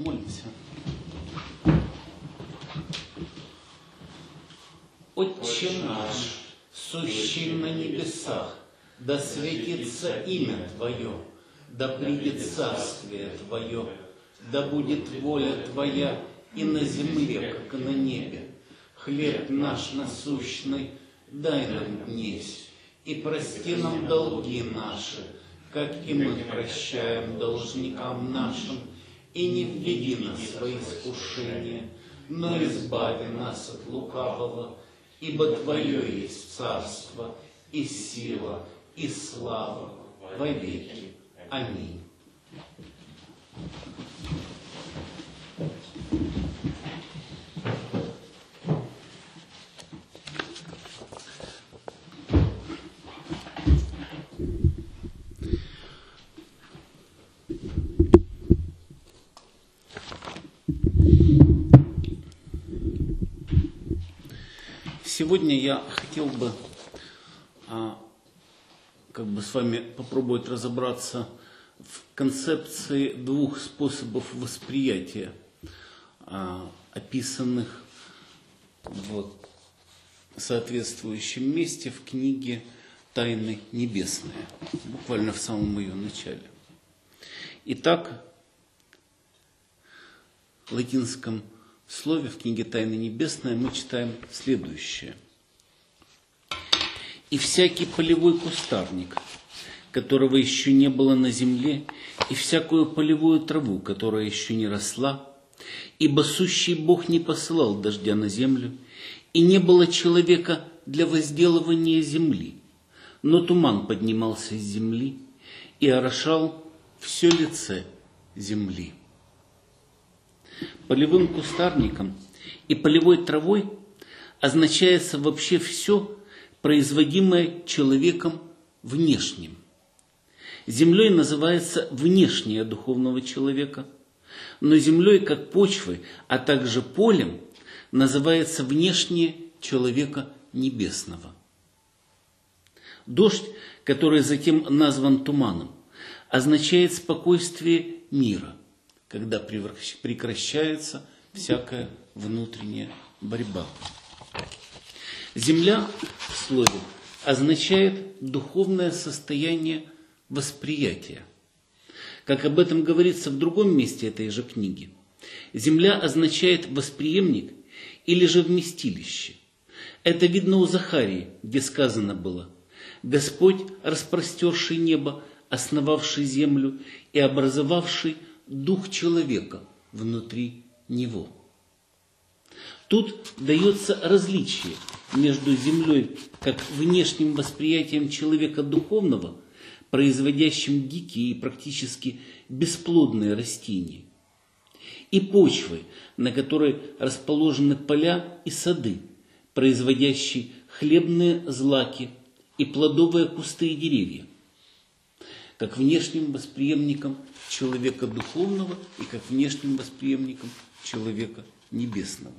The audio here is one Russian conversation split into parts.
Помолимся. Отче наш, сущий на небесах, да светится имя Твое, да придет царствие Твое, да будет воля Твоя и на земле, как и на небе. Хлеб наш насущный дай нам днесь, и прости нам долги наши, как и мы прощаем должникам нашим, и не введи нас во искушение, но избави нас от лукавого, ибо Твое есть царство, и сила, и слава во веки. Аминь. Сегодня я хотел бы с вами попробовать разобраться в концепции двух способов восприятия, описанных в соответствующем месте в книге «Тайны небесные», буквально в самом ее начале. Итак, в латинском слове в книге «Тайны небесные» мы читаем следующее. «И всякий полевой кустарник, которого еще не было на земле, и всякую полевую траву, которая еще не росла, ибо сущий Бог не посылал дождя на землю, и не было человека для возделывания земли, но туман поднимался из земли и орошал все лице земли». Полевым кустарником и полевой травой означается вообще все, производимое человеком внешним. Землей называется внешнее духовного человека, но землей как почвой, а также полем называется внешнее человека небесного. Дождь, который затем назван туманом, означает спокойствие мира, когда прекращается всякая внутренняя борьба. Земля в слове означает духовное состояние восприятия. Как об этом говорится в другом месте этой же книги, земля означает восприемник или же вместилище. Это видно у Захарии, где сказано было: «Господь, распростерший небо, основавший землю и образовавший дух человека внутри него». Тут дается различие между землей как внешним восприятием человека духовного, производящим дикие и практически бесплодные растения, и почвой, на которой расположены поля и сады, производящие хлебные злаки и плодовые кусты и деревья, как внешним восприемником человека духовного и как внешним восприемником человека небесного.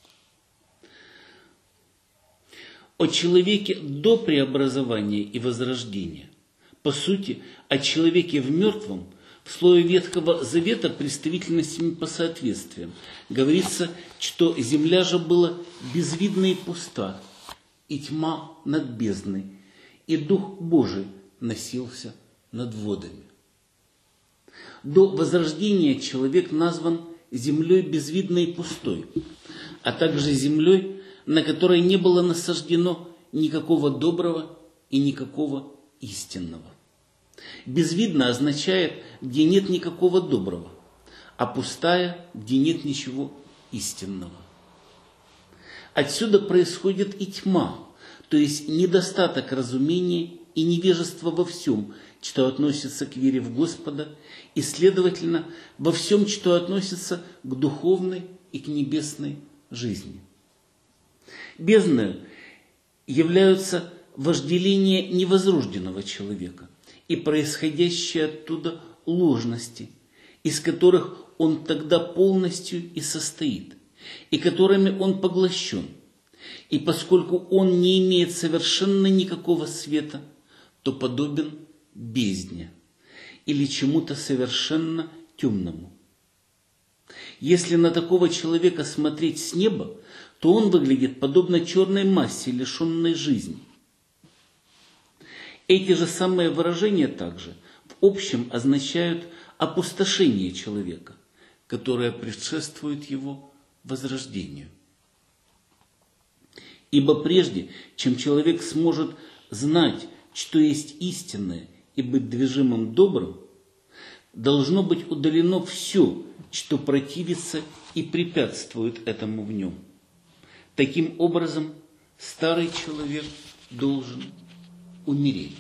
О человеке до преобразования и возрождения, по сути, о человеке в мертвом, в слове Ветхого Завета представительностями по соответствиям говорится, что земля же была безвидна и пуста, и тьма над бездной, и Дух Божий носился над водами. До возрождения человек назван землей безвидной и пустой, а также землей, на которой не было насаждено никакого доброго и никакого истинного. Безвидно означает, где нет никакого доброго, а пустая, где нет ничего истинного. Отсюда происходит и тьма, то есть недостаток разумения и невежество во всем, что относится к вере в Господа, и, следовательно, во всем, что относится к духовной и к небесной жизни. Бездною являются вожделение невозрожденного человека и происходящие оттуда ложности, из которых он тогда полностью и состоит, и которыми он поглощен. И поскольку он не имеет совершенно никакого света, то подобен бездне или чему-то совершенно темному. Если на такого человека смотреть с неба, то он выглядит подобно черной массе, лишенной жизни. Эти же самые выражения также в общем означают опустошение человека, которое предшествует его возрождению. Ибо прежде, чем человек сможет знать, что есть истинное, и быть движимым добрым, должно быть удалено все, что противится и препятствует этому в нем. Таким образом, старый человек должен умереть,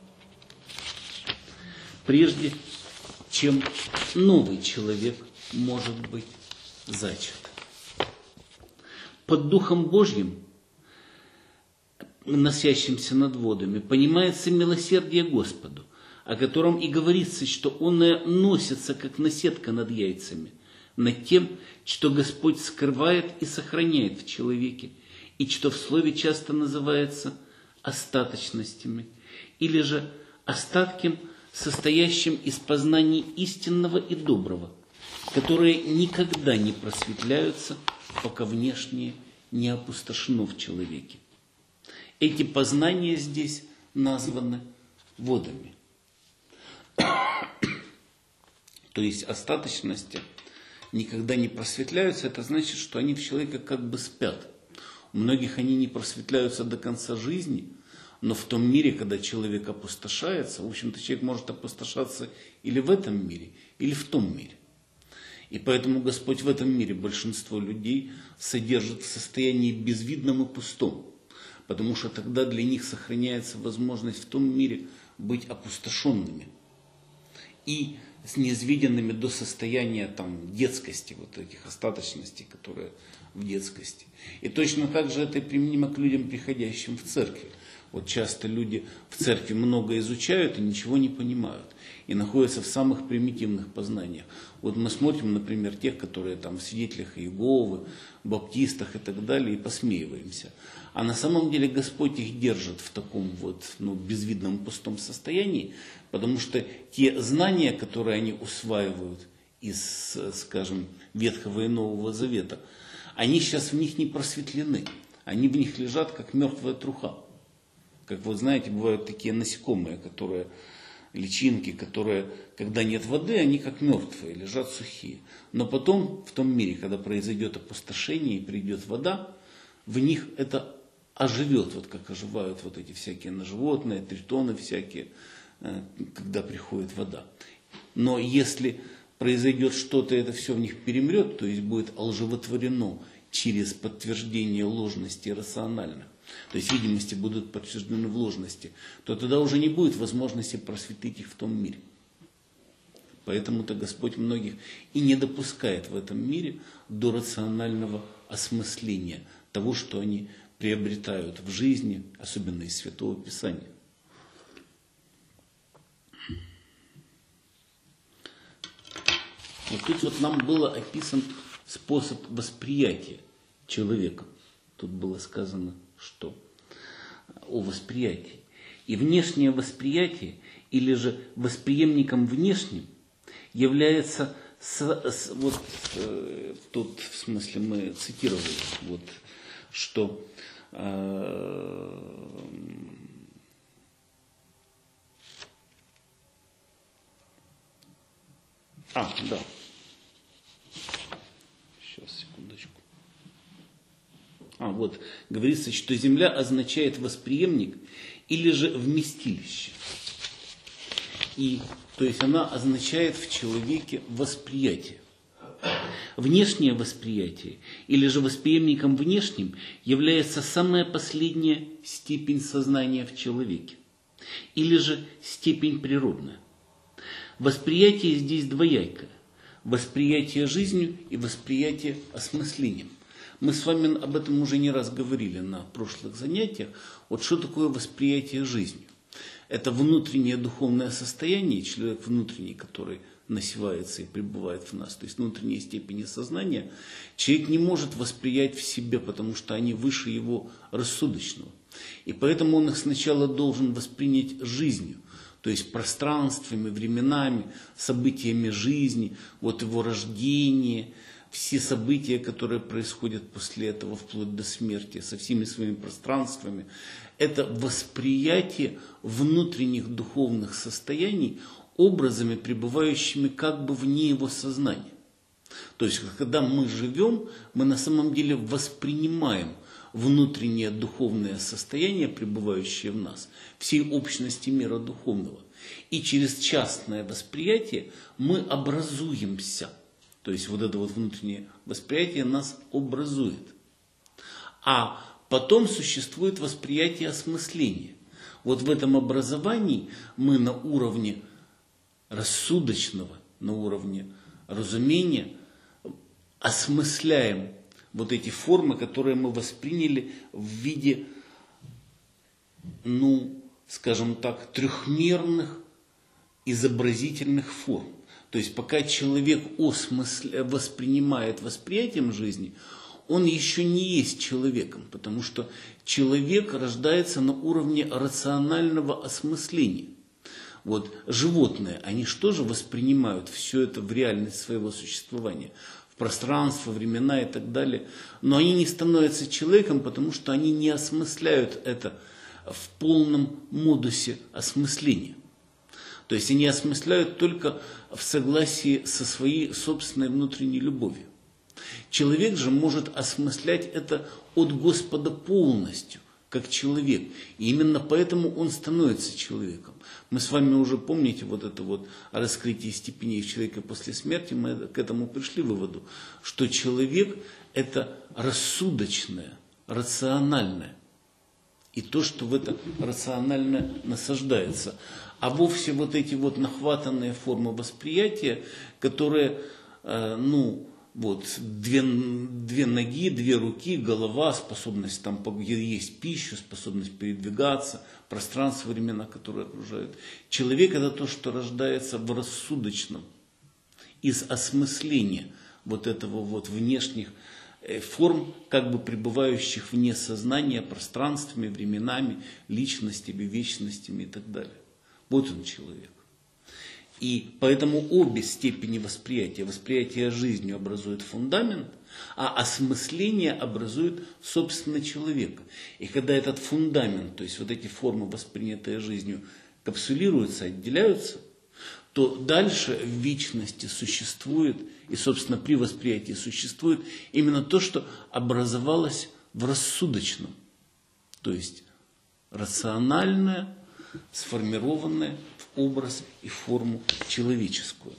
прежде чем новый человек может быть зачат. Под Духом Божьим, носящимся над водами, понимается милосердие Господу, о котором и говорится, что оно носится, как наседка над яйцами, над тем, что Господь скрывает и сохраняет в человеке, и что в слове часто называется остаточностями, или же остатком, состоящим из познаний истинного и доброго, которые никогда не просветляются, пока внешнее не опустошено в человеке. Эти познания здесь названы водами. То есть остаточности никогда не просветляются, это значит, что они в человеке как бы спят. У многих они не просветляются до конца жизни, но в том мире, когда человек опустошается, в общем-то человек может опустошаться или в этом мире, или в том мире. И поэтому Господь в этом мире большинство людей содержит в состоянии безвидном и пустом, потому что тогда для них сохраняется возможность в том мире быть опустошенными и с низведенными до состояния детскости, вот этих остаточностей, которые в детскости. И точно так же это применимо к людям, приходящим в церковь. Вот часто люди в церкви много изучают и ничего не понимают. И находятся в самых примитивных познаниях. Вот мы смотрим, например, тех, которые в свидетелях Иеговы, баптистах и так далее, и посмеиваемся. А на самом деле Господь их держит в таком безвидном пустом состоянии, потому что те знания, которые они усваивают из, скажем, Ветхого и Нового Завета, они сейчас в них не просветлены. Они в них лежат, как мертвая труха. Как вот знаете, бывают такие насекомые, личинки, которые, когда нет воды, они как мертвые, лежат сухие. Но потом, в том мире, когда произойдет опустошение и придет вода, в них это оживет, вот как оживают вот эти всякие животные, тритоны всякие, когда приходит вода. Но если произойдет что-то, это все в них перемрет, то есть будет олживотворено через подтверждение ложности рационально, то есть видимости будут подтверждены в ложности, то тогда уже не будет возможности просветлить их в том мире. Поэтому-то Господь многих и не допускает в этом мире до рационального осмысления того, что они приобретают в жизни, особенно из Святого Писания. Вот тут нам было описан способ восприятия человека. Тут было сказано, что о восприятии. И внешнее восприятие, или же восприемником внешним, является, тут в смысле мы цитировали, что да. Сейчас, секундочку. Говорится, что земля означает восприемник или же вместилище. И, то есть она означает в человеке восприятие. Внешнее восприятие, или же восприемником внешним, является самая последняя степень сознания в человеке, или же степень природная. Восприятие здесь двоякое. Восприятие жизнью и восприятие осмыслением. Мы с вами об этом уже не раз говорили на прошлых занятиях. Что такое восприятие жизнью? Это внутреннее духовное состояние, человек внутренний, который насевается и пребывает в нас, то есть внутренние степени сознания, человек не может восприять в себе, потому что они выше его рассудочного. И поэтому он их сначала должен воспринять жизнью, То есть пространствами, временами, событиями жизни, вот его рождение, все события, которые происходят после этого, вплоть до смерти, со всеми своими пространствами. Это восприятие внутренних духовных состояний образами, пребывающими как бы вне его сознания. То есть, когда мы живем, мы на самом деле воспринимаем внутреннее духовное состояние, пребывающее в нас, всей общности мира духовного. И через частное восприятие мы образуемся. То есть, вот это вот внутреннее восприятие нас образует. А потом существует восприятие осмысления. Вот в этом образовании мы на уровне рассудочного, на уровне разумения осмысляем вот эти формы, которые мы восприняли в виде, скажем так, трехмерных изобразительных форм. То есть пока человек воспринимает восприятием жизни, он еще не есть человеком, потому что человек рождается на уровне рационального осмысления. Вот животные, они что же воспринимают все это в реальность своего существования, в пространство, времена и так далее. Но они не становятся человеком, потому что они не осмысляют это в полном модусе осмысления. То есть они осмысляют только в согласии со своей собственной внутренней любовью. Человек же может осмыслять это от Господа полностью, как человек. И именно поэтому он становится человеком. Мы с вами уже помните вот это вот о раскрытии степеней человека после смерти, мы к этому пришли выводу, что человек это рассудочное, рациональное. И то, что в это рациональное насаждается. А вовсе вот эти вот нахватанные формы восприятия, которые, две ноги, две руки, голова, способность там есть пищу, способность передвигаться, пространство, времена, которые окружают. Человек это то, что рождается в рассудочном, из осмысления вот этого вот внешних форм, как бы пребывающих вне сознания, пространствами, временами, личностями, вечностями и так далее. Вот он человек. И поэтому обе степени восприятие жизнью образует фундамент, а осмысление образует собственно человека. И когда этот фундамент, то есть вот эти формы, воспринятые жизнью, капсулируются, отделяются, то дальше в вечности существует, и собственно при восприятии существует именно то, что образовалось в рассудочном, то есть рациональное, сформированное в образ и форму человеческую.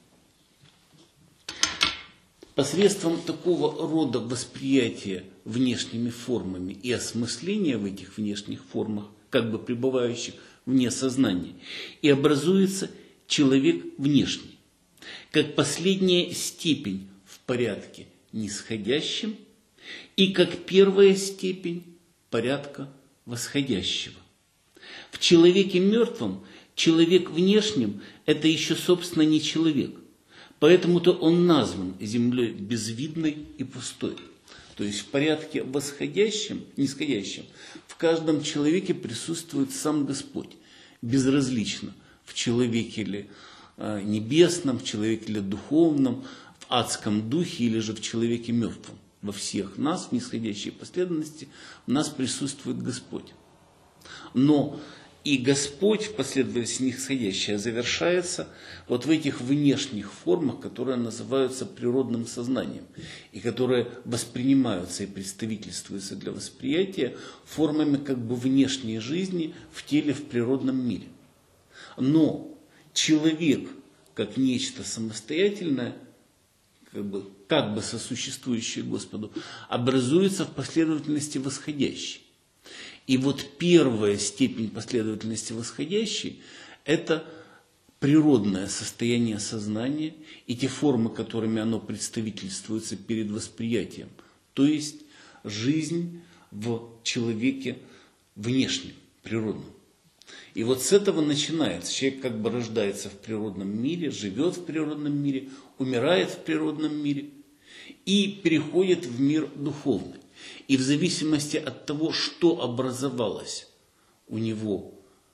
Посредством такого рода восприятия внешними формами и осмысления в этих внешних формах, как бы пребывающих вне сознания, и образуется человек внешний, как последняя степень в порядке нисходящем и как первая степень порядка восходящего. В человеке мертвом человек внешнем – это еще, собственно, не человек. Поэтому-то он назван землей безвидной и пустой. То есть в порядке восходящем, нисходящем, в каждом человеке присутствует сам Господь. Безразлично, в человеке ли небесном, в человеке ли духовном, в адском духе или же в человеке мертвом. Во всех нас, в нисходящей последовательности, в нас присутствует Господь. Но и Господь в последовательности нисходящая завершается вот в этих внешних формах, которые называются природным сознанием, и которые воспринимаются и представительствуются для восприятия формами как бы внешней жизни в теле, в природном мире. Но человек, как нечто самостоятельное, как бы сосуществующее Господу, образуется в последовательности восходящей. И вот первая степень последовательности восходящей – это природное состояние сознания и те формы, которыми оно представительствуется перед восприятием, то есть жизнь в человеке внешнем, природном. И вот с этого начинается. Человек как бы рождается в природном мире, живет в природном мире, умирает в природном мире и переходит в мир духовный. И в зависимости от того, что образовалось у него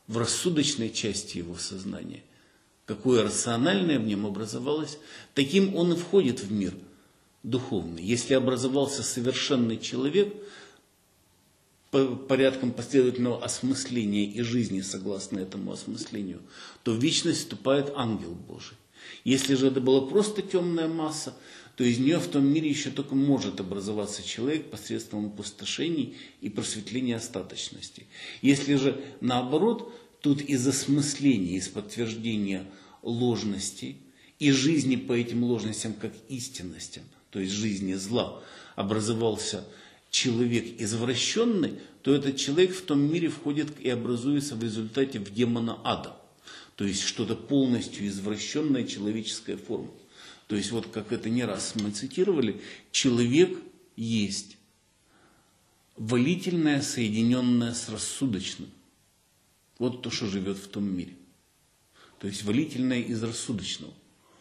в рассудочной части его сознания. Какое рациональное в нем образовалось, таким он и входит в мир духовный. Если образовался совершенный человек, порядком последовательного осмысления и жизни согласно этому осмыслению, то в вечность вступает ангел Божий. Если же это была просто темная масса, то из нее в том мире еще только может образоваться человек посредством опустошений и просветления остаточности. Если же наоборот, тут из осмысления, из подтверждения ложности и жизни по этим ложностям как истинностям, то есть жизни зла, образовался человек извращенный, то этот человек в том мире входит и образуется в результате в демона ада. То есть что-то полностью извращенная человеческая форма. То есть вот как это не раз мы цитировали, человек есть волительное, соединенное с рассудочным. Вот то, что живет в том мире. То есть волительное из рассудочного.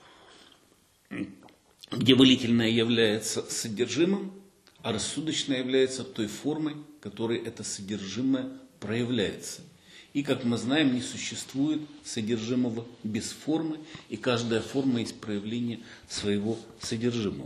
Где волительное является содержимым, а рассудочное является той формой, которой это содержимое проявляется. И, как мы знаем, не существует содержимого без формы, и каждая форма есть проявление своего содержимого.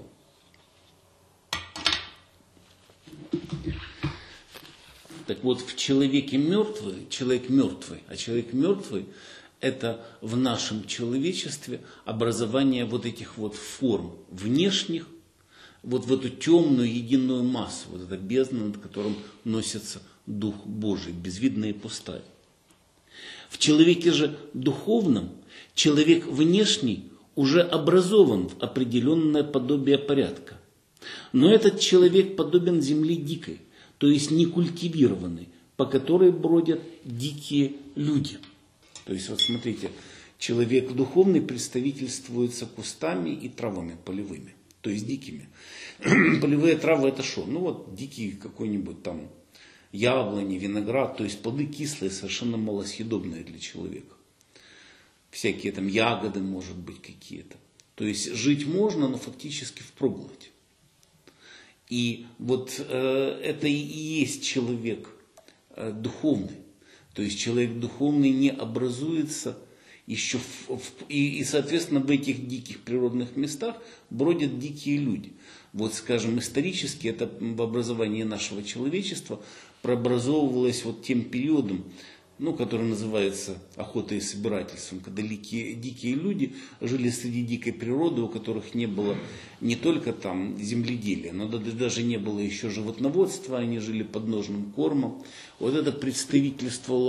Так вот, в человеке мертвый, человек мертвый, а человек мертвый – это в нашем человечестве образование вот этих вот форм внешних, вот в эту темную единую массу, вот эта бездна, над которым носится Дух Божий, безвидная и пустая. В человеке же духовном человек внешний уже образован в определенное подобие порядка. Но этот человек подобен земле дикой, то есть некультивированной, по которой бродят дикие люди. То есть вот смотрите, человек духовный представительствуется кустами и травами полевыми, то есть дикими. Полевые травы это что? Ну вот дикий какой-нибудь там яблони, виноград, то есть плоды кислые, совершенно малосъедобные для человека. Всякие там ягоды, может быть, какие-то. То есть жить можно, но фактически впроголодь. И вот это и есть человек духовный. То есть человек духовный не образуется еще и, соответственно, в этих диких природных местах бродят дикие люди. Вот, скажем, исторически это в образовании нашего человечества прообразовывалось вот тем периодом, ну, который называется охотой и собирательством, когда дикие люди жили среди дикой природы, у которых не было не только там земледелия, но даже не было еще животноводства, они жили подножным кормом. Вот это представительствовало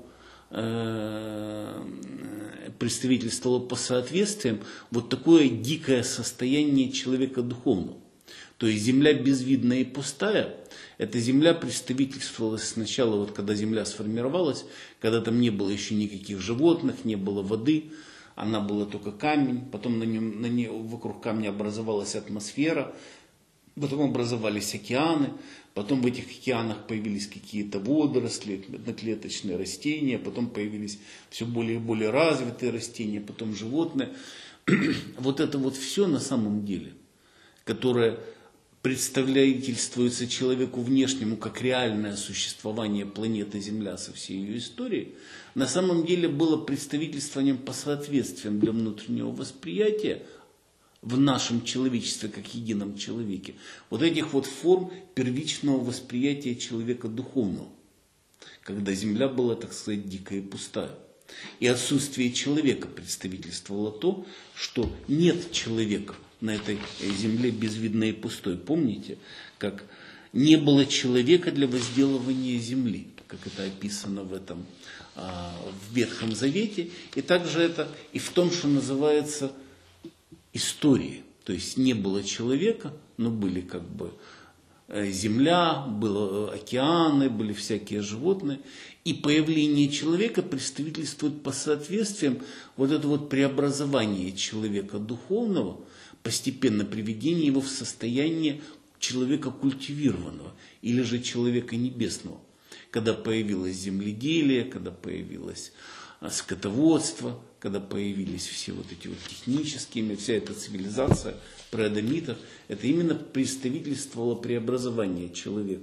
по соответствиям вот такое дикое состояние человека духовного. То есть земля безвидная и пустая, эта земля представительствовалась сначала, вот когда земля сформировалась, когда там не было еще никаких животных, не было воды, она была только камень, потом вокруг камня образовалась атмосфера, потом образовались океаны, потом в этих океанах появились какие-то водоросли, одноклеточные растения, потом появились все более и более развитые растения, потом животные. Вот это вот все на самом деле, которое представительствуется человеку внешнему как реальное существование планеты Земля со всей ее историей, на самом деле было представительствованием по соответствиям для внутреннего восприятия в нашем человечестве, как едином человеке, вот этих вот форм первичного восприятия человека духовного, когда Земля была, так сказать, дикая и пустая. И отсутствие человека представительствовало то, что нет человека на этой земле безвидной и пустой. Помните, как не было человека для возделывания земли, как это описано в Ветхом Завете, и также это и в том, что называется историей. То есть не было человека, но были как бы земля, были океаны, были всякие животные. И появление человека представительствует по соответствиям вот это вот преобразование человека духовного, постепенно приведение его в состояние человека культивированного или же человека небесного. Когда появилось земледелие, когда появилось скотоводство, когда появились все вот эти вот технические, вся эта цивилизация преадамитов, это именно представительствовало преобразование человека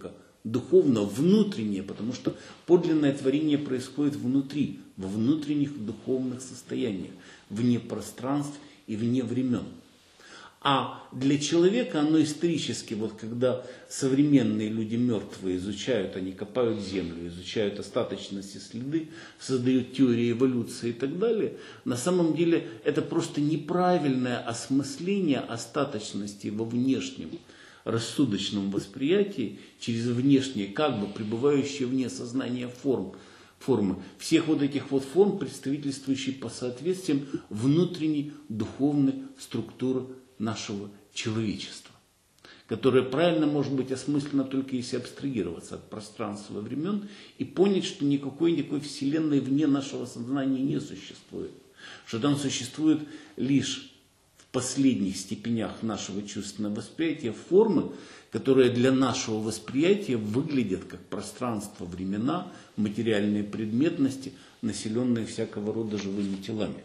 духовно внутреннее, потому что подлинное творение происходит внутри, во внутренних духовных состояниях, вне пространств и вне времен. А для человека оно исторически, вот когда современные люди мертвые изучают, они копают землю, изучают остаточности, следы, создают теории эволюции и так далее, на самом деле это просто неправильное осмысление остаточности во внешнем рассудочном восприятии через внешние, как бы пребывающие вне сознания формы. Всех вот этих вот форм, представительствующие по соответствиям внутренней духовной структуры нашего человечества, которое правильно может быть осмысленно только если абстрагироваться от пространства и времен и понять, что никакой вселенной вне нашего сознания не существует, что там существует лишь в последних степенях нашего чувственного восприятия формы, которые для нашего восприятия выглядят как пространство, времена, материальные предметности, населенные всякого рода живыми телами.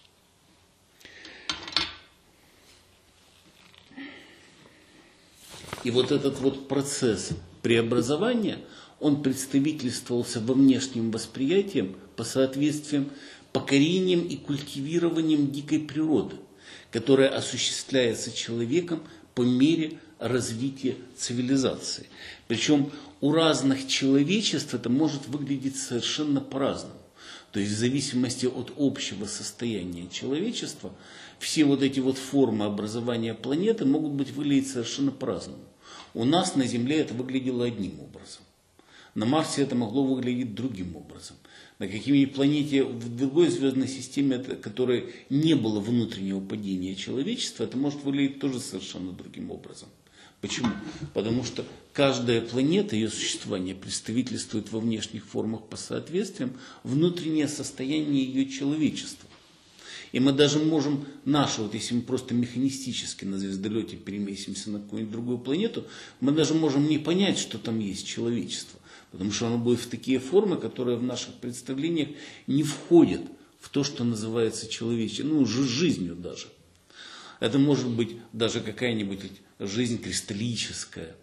И вот этот вот процесс преобразования, он представительствовался во внешнем восприятии по соответствиям, покорением и культивированием дикой природы, которая осуществляется человеком по мере развития цивилизации. Причем у разных человечеств это может выглядеть совершенно по-разному. То есть в зависимости от общего состояния человечества, все вот эти вот формы образования планеты могут быть выглядеть совершенно по-разному. У нас на Земле это выглядело одним образом. На Марсе это могло выглядеть другим образом. На какой-нибудь планете в другой звездной системе, которой не было внутреннего падения человечества, это может выглядеть тоже совершенно другим образом. Почему? Потому что каждая планета, ее существование представительствует во внешних формах по соответствиям внутреннее состояние ее человечества. И мы даже можем наше, вот если мы просто механистически на звездолете переместимся на какую-нибудь другую планету, мы даже можем не понять, что там есть человечество. Потому что оно будет в такие формы, которые в наших представлениях не входят в то, что называется человечеством, жизнью даже. Это может быть даже какая-нибудь жизнь кристаллическая.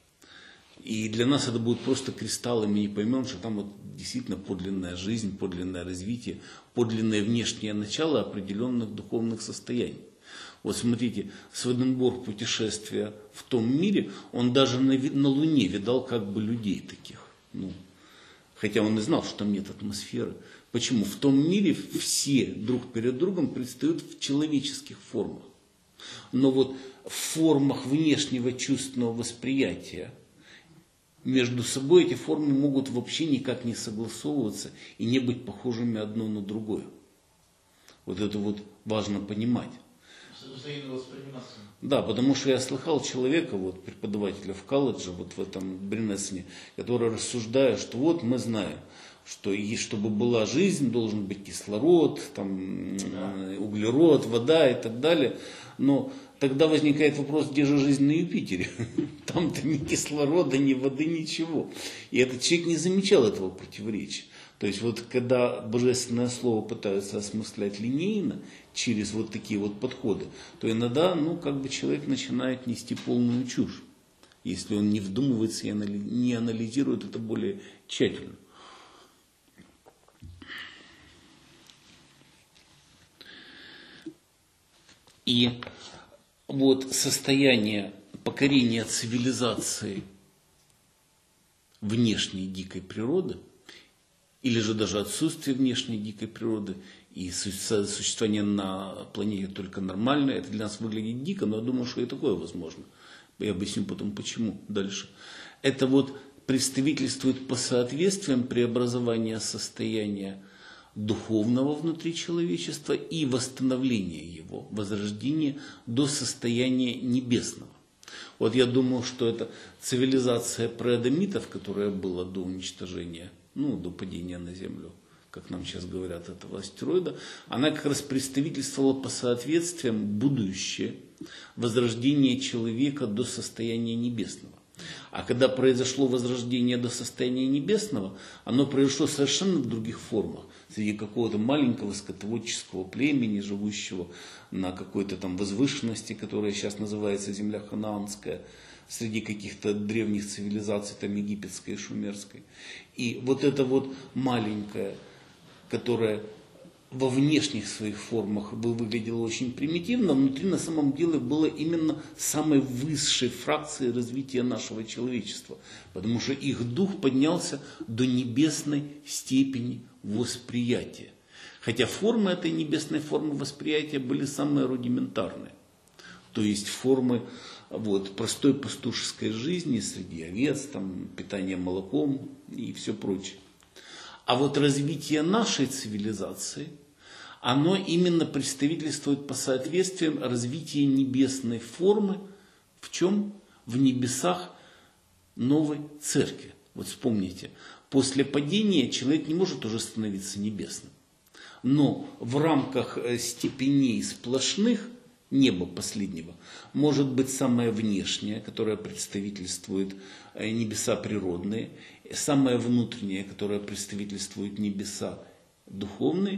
И для нас это будет просто кристалл, и мы не поймем, что там вот действительно подлинная жизнь, подлинное развитие, подлинное внешнее начало определенных духовных состояний. Вот смотрите, Сведенборг путешествия в том мире, он даже на Луне видал как бы людей таких. Хотя он и знал, что там нет атмосферы. Почему? В том мире все друг перед другом предстают в человеческих формах. Но вот в формах внешнего чувственного восприятия между собой эти формы могут вообще никак не согласовываться и не быть похожими одно на другое. Вот это вот важно понимать. Да, потому что я слыхал человека, вот, преподавателя в колледже, вот в этом Бринессене, который рассуждает, что вот мы знаем, что и чтобы была жизнь, должен быть кислород, там, углерод, вода и так далее. Но тогда возникает вопрос, где же жизнь на Юпитере? Там-то ни кислорода, ни воды, ничего. И этот человек не замечал этого противоречия. То есть вот когда божественное слово пытаются осмыслять линейно, через вот такие вот подходы, то иногда, человек начинает нести полную чушь, если он не вдумывается и не анализирует это более тщательно. И вот состояние покорения цивилизации внешней дикой природы, или же даже отсутствие внешней дикой природы и существование на планете только нормальное, это для нас выглядит дико, но я думаю, что и такое возможно. Я объясню потом почему дальше. Это вот представительствует по соответствиям преобразования состояния духовного внутри человечества и восстановления его, возрождения до состояния небесного. Вот я думаю, что это цивилизация преадамитов, которая была до уничтожения, до падения на Землю, как нам сейчас говорят, этого астероида, она как раз представительствовала по соответствиям будущее возрождение человека до состояния небесного. А когда произошло возрождение до состояния небесного, оно произошло совершенно в других формах. Среди какого-то маленького скотоводческого племени, живущего на какой-то там возвышенности, которая сейчас называется земля ханаанская, среди каких-то древних цивилизаций, там египетской и шумерской. И вот это вот маленькое, которое во внешних своих формах выглядело очень примитивно, внутри на самом деле было именно самой высшей фракцией развития нашего человечества. Потому что их дух поднялся до небесной степени восприятия. Хотя формы этой небесной формы восприятия были самые рудиментарные. То есть формы вот, простой пастушеской жизни среди овец, там, питания молоком и все прочее. А вот развитие нашей цивилизации, оно именно представительствует по соответствиям развития небесной формы. В чем? В небесах новой церкви. Вот вспомните, после падения человек не может уже становиться небесным. Но в рамках степеней сплошных неба последнего может быть самое внешнее, которое представительствует небеса природные, самое внутреннее, которое представительствует небеса духовные,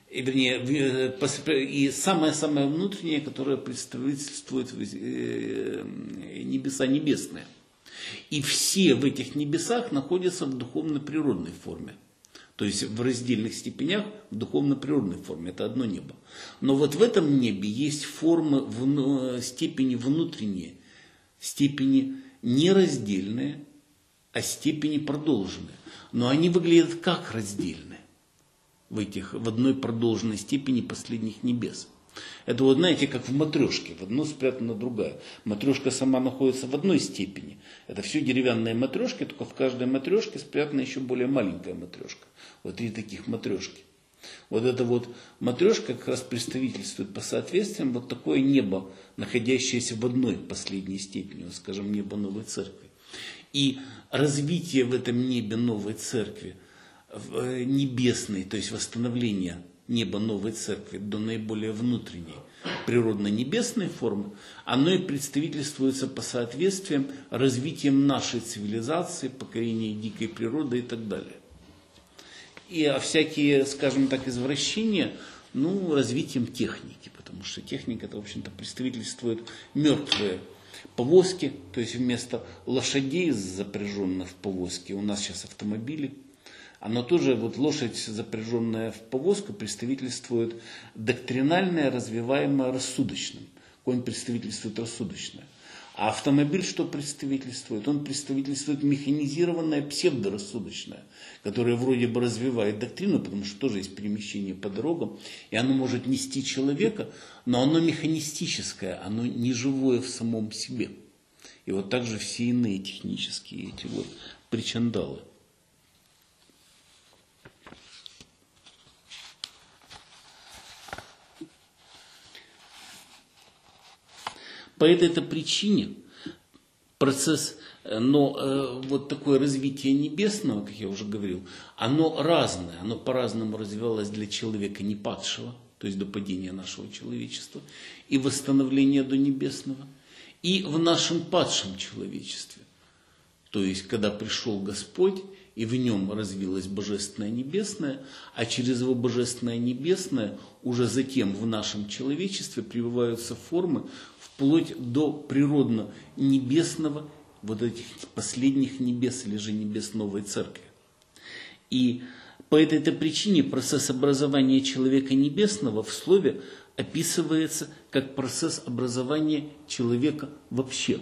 и самое-самое внутреннее, которое представительствует небеса небесные. И все в этих небесах находятся в духовно-природной форме. То есть в раздельных степенях в духовно-природной форме. Это одно небо. Но вот в этом небе есть формы степени внутренние, степени не раздельные, а степени продолженные. Но они выглядят как раздельные в одной продолженной степени последних небес. Это вот знаете, как в матрешке, в одно спрятана другая. Матрешка сама находится в одной степени. Это все деревянные матрешки, только в каждой матрешке спрятана еще более маленькая матрешка. Вот 3 таких матрешки. Вот эта вот матрешка как раз представительствует по соответствиям вот такое небо, находящееся в одной последней степени, вот, скажем, небо новой церкви. И развитие в этом небе новой церкви, небесной, то есть восстановление неба новой церкви до наиболее внутренней природно-небесной формы, оно и представительствуется по соответствиям развитием нашей цивилизации, покорения дикой природы и так далее. И всякие, скажем так, извращения, развитием техники, потому что техника, это, в общем-то, представительствует мертвые повозки, то есть вместо лошадей, запряженных в повозки, у нас сейчас автомобили. Оно тоже, вот лошадь, запряженная в повозку, представительствует доктринальное, развиваемое рассудочным. Конь представительствует рассудочное. А автомобиль что представительствует? Он представительствует механизированное псевдорассудочное, которое вроде бы развивает доктрину, потому что тоже есть перемещение по дорогам, и оно может нести человека, но оно механистическое, оно не живое в самом себе. И вот также все иные технические эти вот причандалы. По этой-то причине процесс, вот такое развитие небесного, как я уже говорил, оно разное, оно по-разному развивалось для человека не падшего, то есть до падения нашего человечества, и восстановления до небесного, и в нашем падшем человечестве. То есть, когда пришел Господь, и в нем развилось Божественное Небесное, а через его Божественное Небесное уже затем в нашем человечестве прививаются формы вплоть до природно-небесного, вот этих последних небес или же небес новой церкви. И по этой-то причине процесс образования человека небесного в слове описывается как процесс образования человека вообще.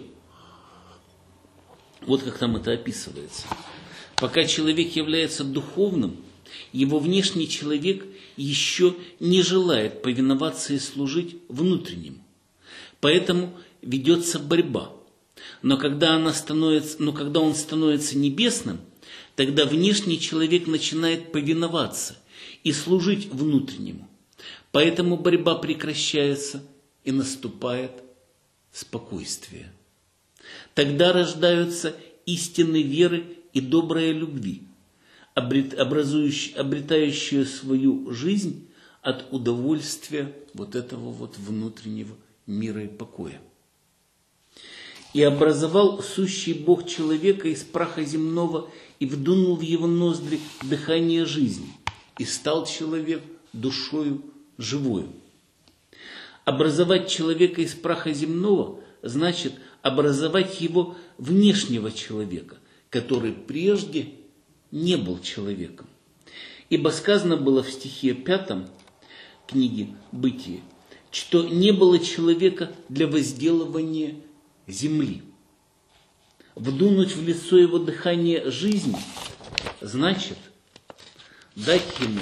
Вот как там это описывается. Пока человек является духовным, его внешний человек еще не желает повиноваться и служить внутреннему. Поэтому ведется борьба. Но когда он становится небесным, тогда внешний человек начинает повиноваться и служить внутреннему. Поэтому борьба прекращается и наступает спокойствие. Тогда рождаются истины веры и доброй любви, обретающие свою жизнь от удовольствия вот этого вот внутреннего мира и покоя. «И образовал сущий Бог человека из праха земного и вдунул в его ноздри дыхание жизни, и стал человек душою живою». Образовать человека из праха земного значит образовать его внешнего человека, который прежде не был человеком. Ибо сказано было в стихе 5 книги «Бытие», что не было человека для возделывания земли. Вдунуть в лицо его дыхание жизни значит дать ему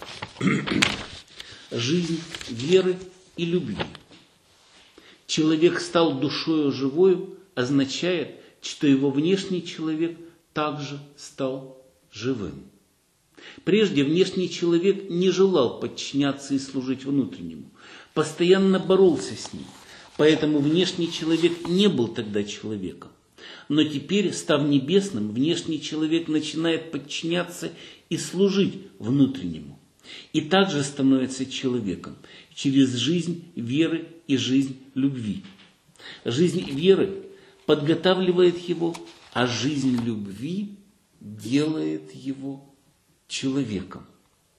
жизнь веры и любви. Человек стал душою живою означает, что его внешний человек также стал живым. Прежде внешний человек не желал подчиняться и служить внутреннему, постоянно боролся с ним, поэтому внешний человек не был тогда человеком. Но теперь, став небесным, внешний человек начинает подчиняться и служить внутреннему. И также становится человеком через жизнь веры и жизнь любви. Жизнь веры подготавливает его, а жизнь любви делает его человеком.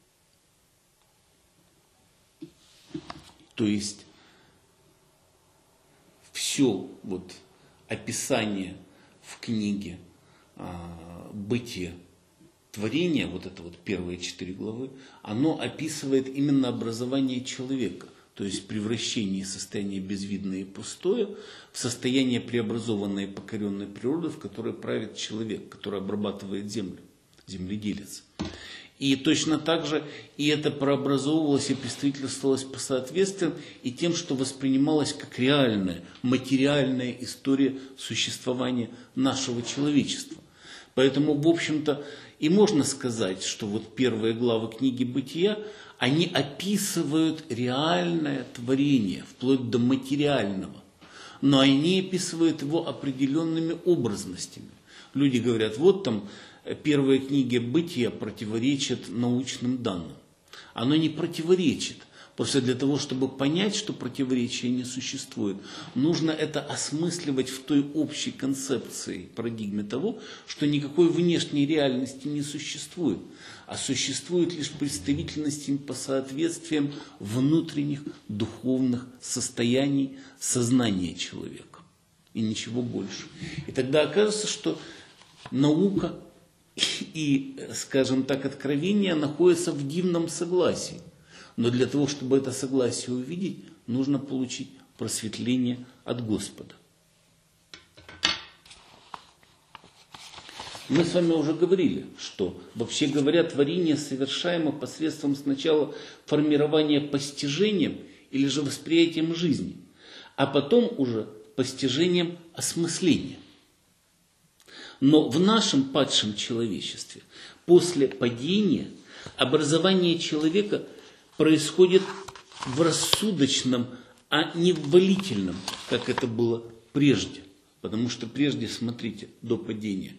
То есть все вот описание в книге «Бытие», творение, вот это вот первые 4 главы, оно описывает именно образование человека, то есть превращение из состояния безвидное и пустое в состояние преобразованной и покоренной природы, в которой правит человек, который обрабатывает землю, земледелец. И точно так же и это прообразовывалось и представительствовалось по соответствиям и тем, что воспринималось как реальная, материальная история существования нашего человечества. Поэтому, в общем-то, и можно сказать, что вот первые главы книги «Бытия», они описывают реальное творение, вплоть до материального. Но они описывают его определенными образностями. Люди говорят, вот там первые книги «Бытия» противоречат научным данным. Оно не противоречит. Просто для того, чтобы понять, что противоречия не существует, нужно это осмысливать в той общей концепции, парадигме того, что никакой внешней реальности не существует, а существует лишь представительность по соответствиям внутренних духовных состояний сознания человека. И ничего больше. И тогда окажется, что наука и, скажем так, откровение находятся в дивном согласии. Но для того, чтобы это согласие увидеть, нужно получить просветление от Господа. Мы с вами уже говорили, что, вообще говоря, творение совершаемо посредством сначала формирования постижением или же восприятием жизни, а потом уже постижением осмысления. Но в нашем падшем человечестве после падения образование человека происходит в рассудочном, а не в волительном, как это было прежде. Потому что прежде, смотрите, до падения,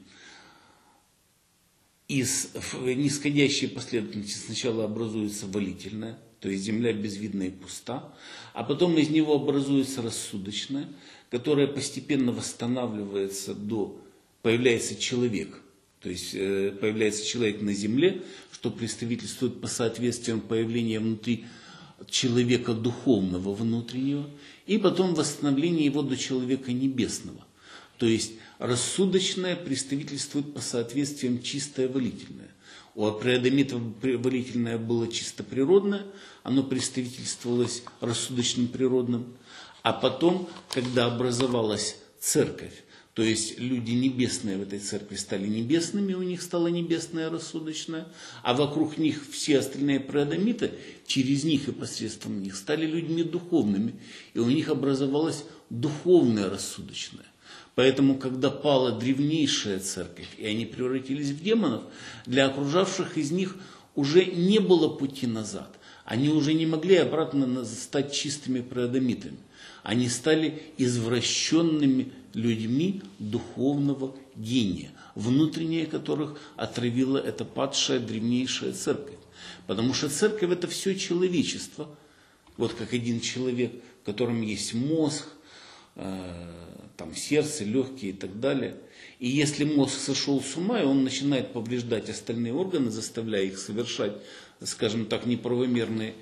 из нисходящей последовательности сначала образуется волительная, то есть земля безвидна и пуста, а потом из него образуется рассудочная, которая постепенно восстанавливается появляется человек. То есть появляется человек на земле, что представительствует по соответствиям появления внутри человека духовного внутреннего, и потом восстановление его до человека небесного. То есть рассудочное представительствует по соответствиям чистое волительное. У преадамита волительное было чисто природное, оно представительствовалось рассудочным природным. А потом, когда образовалась церковь, то есть люди небесные в этой церкви стали небесными, у них стало небесное рассудочное, а вокруг них все остальные преадамиты, через них и посредством них, стали людьми духовными, и у них образовалось духовное рассудочное. Поэтому, когда пала древнейшая церковь, и они превратились в демонов, для окружавших из них уже не было пути назад. Они уже не могли обратно стать чистыми преадамитами. Они стали извращенными людьми духовного гения, внутреннее которых отравила эта падшая древнейшая церковь. Потому что церковь — это все человечество. Вот как один человек, в котором есть мозг, там сердце, легкие и так далее. И если мозг сошел с ума, и он начинает повреждать остальные органы, заставляя их совершать, скажем так, неправомерные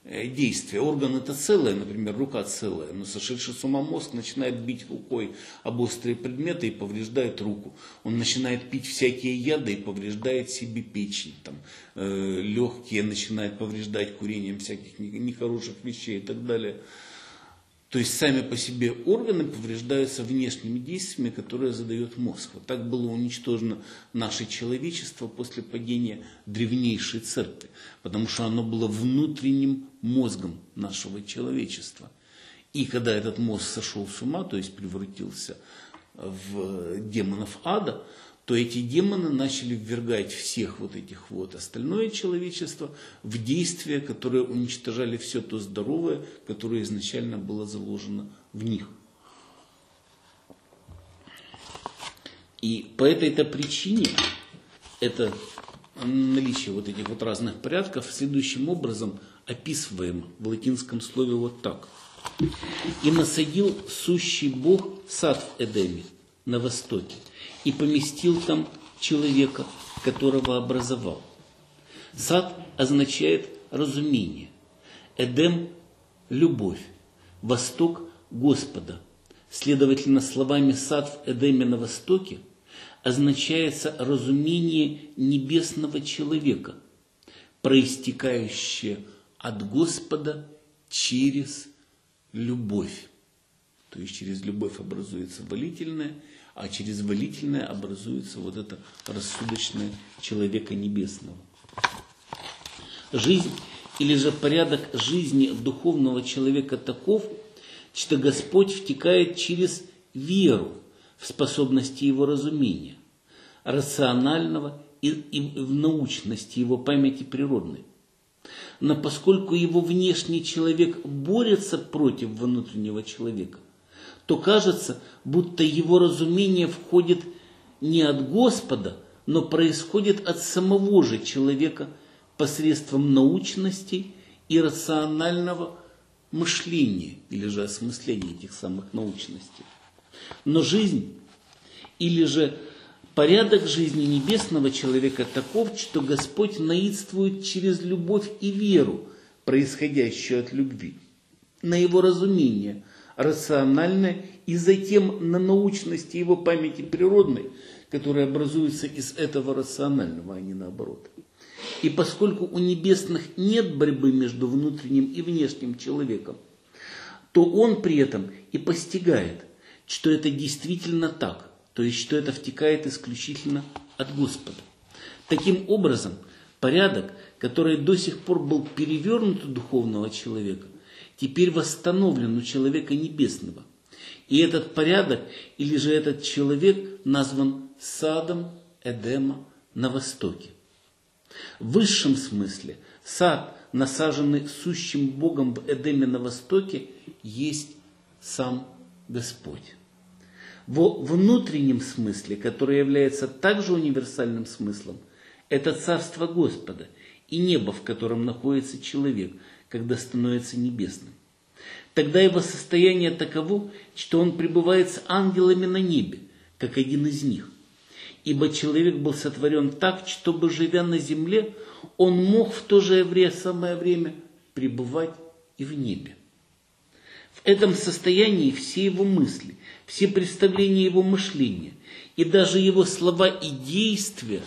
действия. Орган это целое, например, рука целая, но сошедший с ума мозг начинает бить рукой об острые предметы и повреждает руку. Он начинает пить всякие яды и повреждает себе печень. Легкие начинает повреждать курением всяких нехороших вещей и так далее. То есть сами по себе органы повреждаются внешними действиями, которые задает мозг. Вот так было уничтожено наше человечество после падения древнейшей церкви, потому что оно было внутренним мозгом нашего человечества. И когда этот мозг сошел с ума, то есть превратился в демонов ада, то эти демоны начали ввергать всех вот этих вот остальное человечество в действия, которые уничтожали все то здоровое, которое изначально было заложено в них. И по этой-то причине это наличие вот этих вот разных порядков следующим образом описываемо в латинском слове вот так. «И насадил сущий Бог сад в Эдеме на востоке, и поместил там человека, которого образовал». Сад означает разумение, Эдем – любовь, Восток – Господа. Следовательно, словами «сад в Эдеме на востоке» означается разумение небесного человека, проистекающее от Господа через любовь. То есть через любовь образуется волительное, а через волительное образуется вот это рассудочное человека небесного. Жизнь или же порядок жизни духовного человека таков, что Господь втекает через веру в способности его разумения, рационального и в научности его памяти природной. Но поскольку его внешний человек борется против внутреннего человека, то кажется, будто его разумение входит не от Господа, но происходит от самого же человека посредством научности и рационального мышления, или же осмысления этих самых научностей. Но жизнь, или же порядок жизни небесного человека таков, что Господь наидствует через любовь и веру, происходящую от любви, на его разумение рациональное и затем на научности его памяти природной, которая образуется из этого рационального, а не наоборот. И поскольку у небесных нет борьбы между внутренним и внешним человеком, то он при этом и постигает, что это действительно так, то есть что это втекает исключительно от Господа. Таким образом, порядок, который до сих пор был перевернут у духовного человека, теперь восстановлен у человека небесного. И этот порядок, или же этот человек назван садом Эдема на востоке. В высшем смысле сад, насаженный сущим Богом в Эдеме на востоке, есть сам Господь. Во внутреннем смысле, который является также универсальным смыслом, это царство Господа и небо, в котором находится человек, когда становится небесным. Тогда его состояние таково, что он пребывает с ангелами на небе, как один из них. Ибо человек был сотворен так, чтобы, живя на земле, он мог в то же самое время пребывать и в небе. В этом состоянии все его мысли, все представления его мышления и даже его слова и действия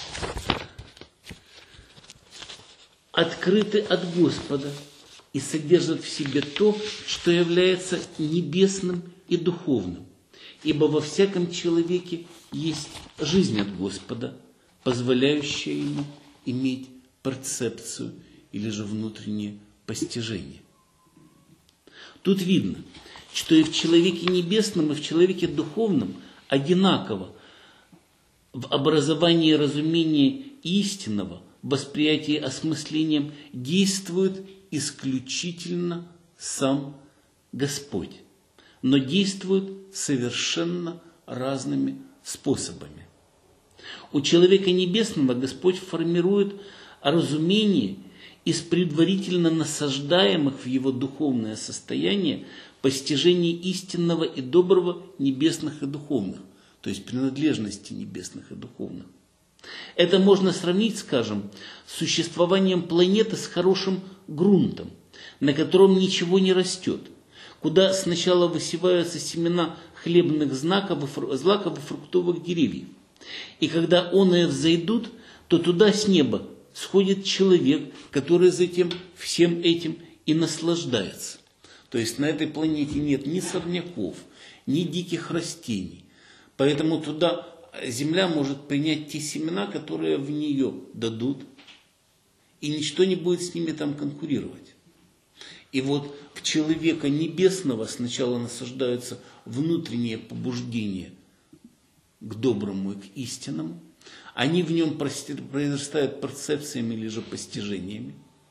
открыты от Господа и содержат в себе то, что является небесным и духовным. Ибо во всяком человеке есть жизнь от Господа, позволяющая ему иметь перцепцию или же внутреннее постижение. Тут видно, что и в человеке небесном, и в человеке духовном одинаково в образовании разумения истинного, восприятии осмыслением действует исключительно сам Господь, но действует совершенно разными способами. У человека небесного Господь формирует разумение из предварительно насаждаемых в его духовное состояние постижений истинного и доброго небесных и духовных, то есть принадлежности небесных и духовных. Это можно сравнить, скажем, с существованием планеты с хорошим грунтом, на котором ничего не растет, куда сначала высеваются семена хлебных злаков и фруктовых деревьев. И когда оные взойдут, то туда с неба сходит человек, который затем всем этим и наслаждается. То есть на этой планете нет ни сорняков, ни диких растений. Поэтому туда Земля может принять те семена, которые в нее дадут, и ничто не будет с ними там конкурировать. И вот в человека небесного сначала насаждаются внутренние побуждения к доброму и к истинному. Они в нем произрастают перцепциями или же постижениями.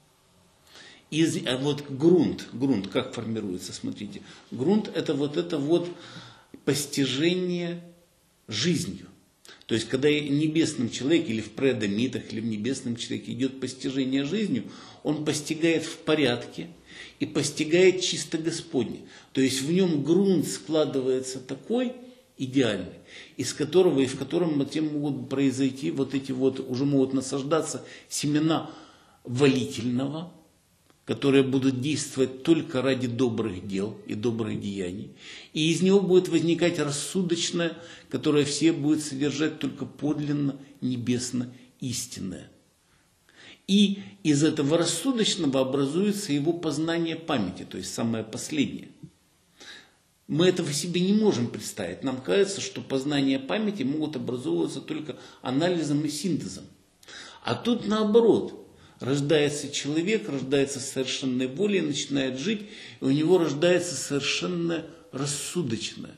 А вот грунт как формируется, смотрите. Грунт это вот постижение жизнью. То есть, когда в небесном человеке, или в преадамитах, или в небесном человеке идет постижение жизнью, он постигает в порядке и постигает чисто Господне. То есть, в нем грунт складывается такой идеальный, из которого и в котором затем могут произойти уже могут насаждаться семена волительного, которые будут действовать только ради добрых дел и добрых деяний. И из него будет возникать рассудочное, которое все будет содержать только подлинно, небесно, истинное. И из этого рассудочного образуется его познание памяти, то есть самое последнее. Мы этого себе не можем представить. Нам кажется, что познание памяти могут образовываться только анализом и синтезом. А тут наоборот. Рождается человек, рождается совершенной волей, начинает жить, и у него рождается совершенно рассудочное.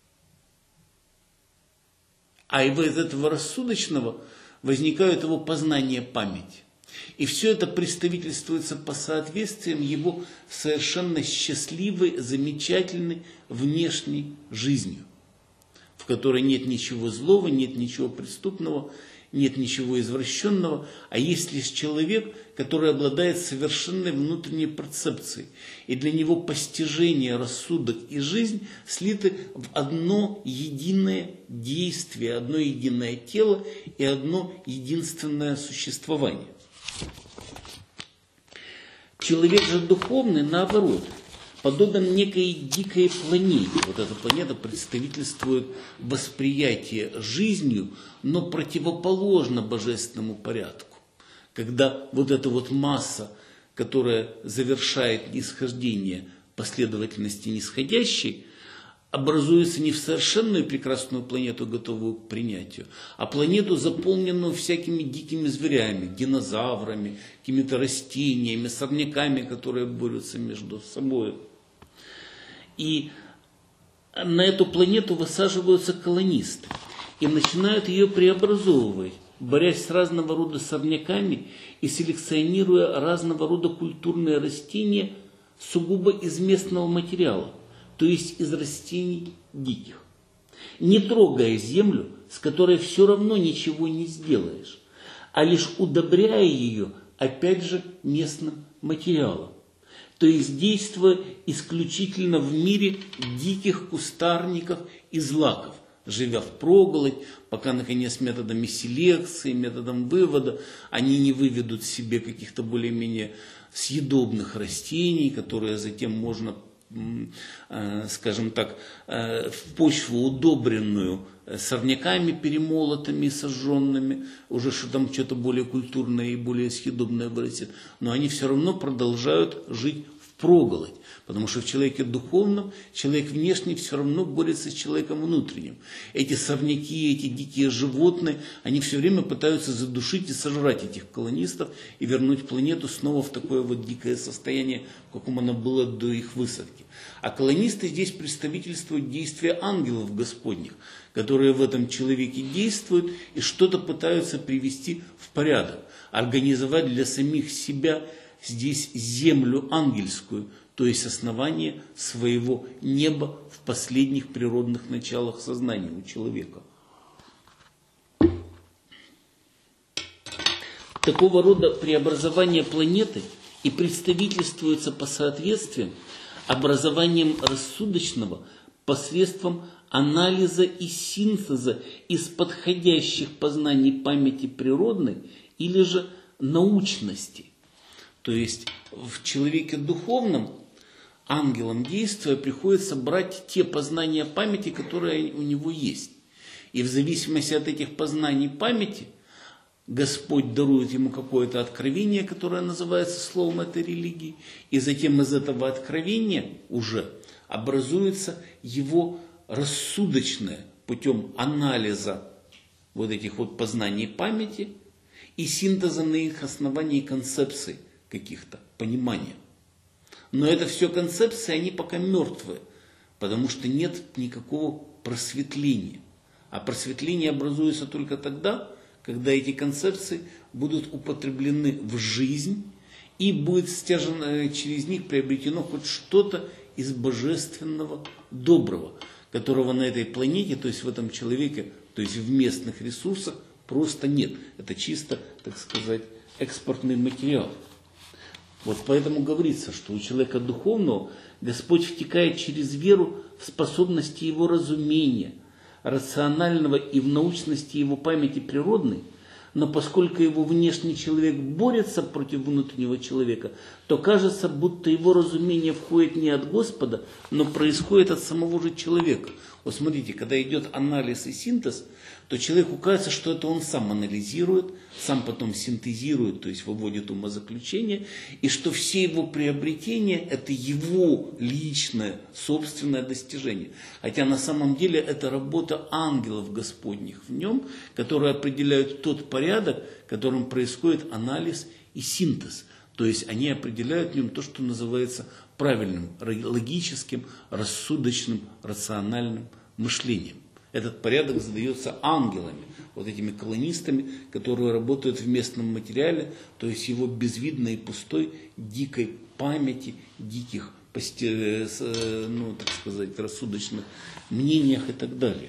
А из этого рассудочного возникает его познание памяти. И все это представительствуется по соответствиям его совершенно счастливой, замечательной внешней жизнью, в которой нет ничего злого, нет ничего преступного, нет ничего извращенного, а есть лишь человек, который обладает совершенной внутренней перцепцией. И для него постижение, рассудок и жизнь слиты в одно единое действие, одно единое тело и одно единственное существование. Человек же духовный, наоборот, подобен некой дикой планете. Вот эта планета представительствует восприятие жизнью, но противоположно божественному порядку. Когда вот эта вот масса, которая завершает нисхождение последовательности нисходящей, образуется не в совершенную прекрасную планету, готовую к принятию, а планету, заполненную всякими дикими зверями, динозаврами, какими-то растениями, сорняками, которые борются между собой. И на эту планету высаживаются колонисты и начинают ее преобразовывать, борясь с разного рода сорняками и селекционируя разного рода культурные растения сугубо из местного материала, то есть из растений диких, не трогая землю, с которой все равно ничего не сделаешь, а лишь удобряя ее, опять же, местным материалом. То есть действуя исключительно в мире диких кустарников и злаков, живя впроголодь, пока, наконец, методами селекции, методом вывода они не выведут себе каких-то более-менее съедобных растений, которые затем можно, скажем так, в почву, удобренную сорняками перемолотыми и сожженными, уже что там что-то более культурное и более съедобное вырастет, но они все равно продолжают жить впроголодь, потому что в человеке духовном человек внешний все равно борется с человеком внутренним. Эти сорняки, эти дикие животные, они все время пытаются задушить и сожрать этих колонистов и вернуть планету снова в такое вот дикое состояние, в каком она была до их высадки. А колонисты здесь представительствуют действия ангелов Господних, которые в этом человеке действуют и что-то пытаются привести в порядок, организовать для самих себя здесь землю ангельскую, то есть основание своего неба в последних природных началах сознания у человека. Такого рода преобразование планеты и представительствуется по соответствиям образованием рассудочного посредством анализа и синтеза из подходящих познаний памяти природной или же научности. То есть в человеке духовном, ангелом действуя, приходится брать те познания памяти, которые у него есть. И в зависимости от этих познаний памяти Господь дарует ему какое-то откровение, которое называется словом этой религии, и затем из этого откровения уже образуется его рассудочное путем анализа вот этих вот познаний памяти и синтеза на их основании концепций каких-то, понимания. Но это все концепции, они пока мертвые, потому что нет никакого просветления. А просветление образуется только тогда, когда эти концепции будут употреблены в жизнь и будет стяжено через них приобретено хоть что-то из божественного доброго, которого на этой планете, то есть в этом человеке, то есть в местных ресурсах просто нет. Это чисто, так сказать, экспортный материал. Вот поэтому говорится, что у человека духовного Господь втекает через веру в способности его разумения, рационального и в научности его памяти природной, но поскольку его внешний человек борется против внутреннего человека, то кажется, будто его разумение входит не от Господа, но происходит от самого же человека. Вот смотрите, когда идет анализ и синтез, то человеку кажется, что это он сам анализирует, сам потом синтезирует, то есть выводит умозаключение, и что все его приобретения – это его личное, собственное достижение. Хотя на самом деле это работа ангелов Господних в нем, которые определяют тот порядок, которым происходит анализ и синтез. То есть они определяют в нем то, что называется правильным, логическим, рассудочным, рациональным мышлением. Этот порядок задается ангелами, вот этими колонистами, которые работают в местном материале, то есть его безвидной и пустой, дикой памяти, диких, ну, так сказать, рассудочных мнениях и так далее.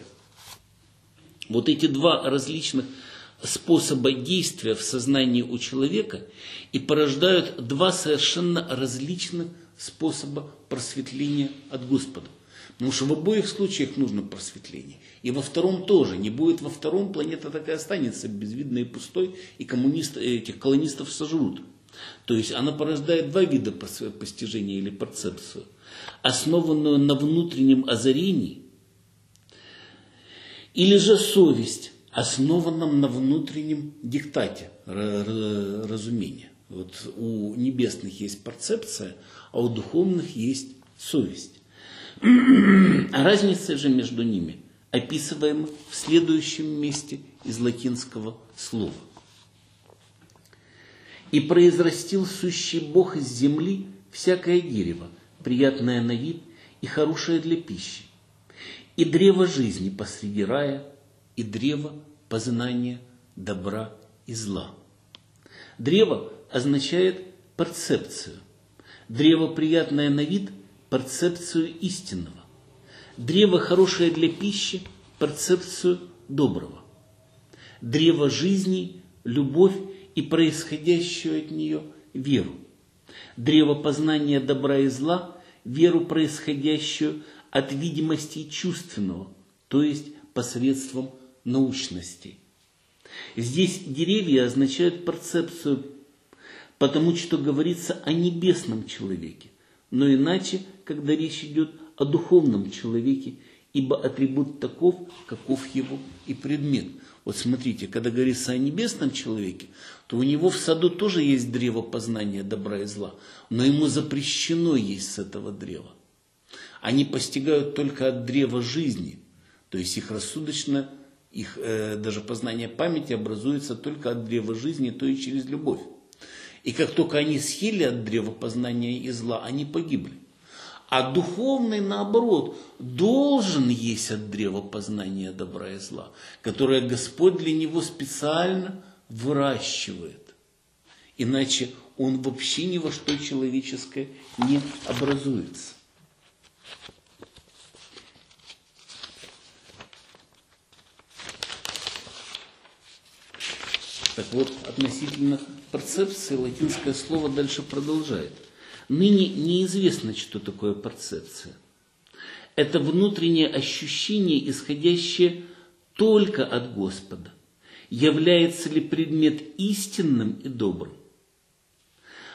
Вот эти два различных способа действия в сознании у человека и порождают два совершенно различных способа просветления от Господа. Потому что в обоих случаях нужно просветление. И во втором тоже. Не будет во втором, планета так и останется безвидной и пустой, и этих колонистов сожрут. То есть она порождает два вида постижения или перцепцию. Основанную на внутреннем озарении, или же совесть, основанном на внутреннем диктате разумения. Вот у небесных есть перцепция, а у духовных есть совесть. Разница же между ними описываема в следующем месте из латинского слова. «И произрастил сущий Бог из земли всякое дерево, приятное на вид и хорошее для пищи, и древо жизни посреди рая, и древо познания добра и зла». Древо означает перцепцию. Древо, приятное на вид, перцепцию истинного. Древо, хорошее для пищи, перцепцию доброго. Древо жизни, любовь и происходящую от нее веру. Древо познания добра и зла, веру, происходящую от видимости чувственного, то есть посредством научности. Здесь деревья означают перцепцию, потому что говорится о небесном человеке, но иначе, когда речь идет о духовном человеке, ибо атрибут таков, каков его и предмет. Вот смотрите, когда говорится о небесном человеке, то у него в саду тоже есть древо познания добра и зла, но ему запрещено есть с этого древа. Они постигают только от древа жизни, то есть их рассудочно, их даже познание памяти образуется только от древа жизни, то и через любовь. И как только они съели от древа познания и зла, они погибли. А духовный, наоборот, должен есть от древа познания добра и зла, которое Господь для него специально выращивает. Иначе он вообще ни во что человеческое не образуется. Так вот, относительно перцепции латинское слово дальше продолжает. Ныне неизвестно, что такое перцепция. Это внутреннее ощущение, исходящее только от Господа. Является ли предмет истинным и добрым?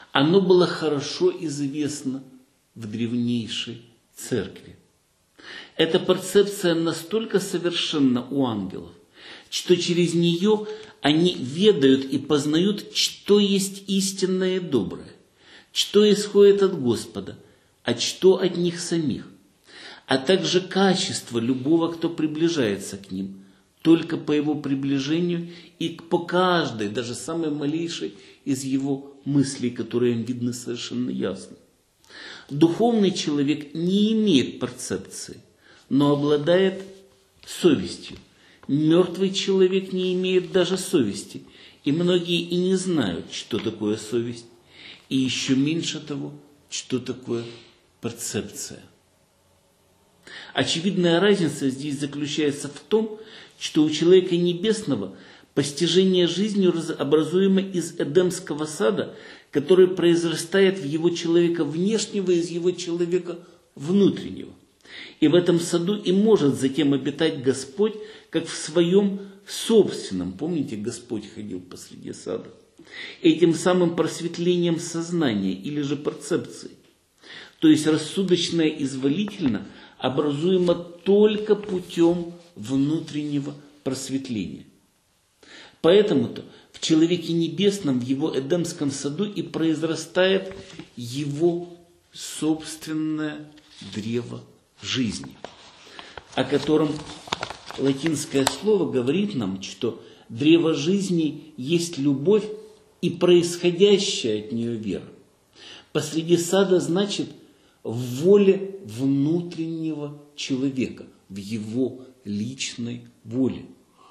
Оно было хорошо известно в древнейшей церкви. Эта перцепция настолько совершенна у ангелов, что через нее они ведают и познают, что есть истинное и доброе, что исходит от Господа, а что от них самих, а также качество любого, кто приближается к ним, только по его приближению и по каждой, даже самой малейшей из его мыслей, которые им видны совершенно ясно. Духовный человек не имеет перцепции, но обладает совестью. Мертвый человек не имеет даже совести, и многие и не знают, что такое совесть, и еще меньше того, что такое перцепция. Очевидная разница здесь заключается в том, что у человека небесного постижение жизнью образуемо из Эдемского сада, который произрастает в его человека внешнего из его человека внутреннего. И в этом саду и может затем обитать Господь, как в своем собственном. Помните, Господь ходил посреди сада. Этим самым просветлением сознания или же перцепции. То есть рассудочное изволительно образуемо только путем внутреннего просветления. Поэтому-то в человеке небесном, в его Эдемском саду и произрастает его собственное древо жизни, о котором латинское слово говорит нам, что древо жизни есть любовь и происходящая от нее вера. Посреди сада значит в воле внутреннего человека, в его личной воле.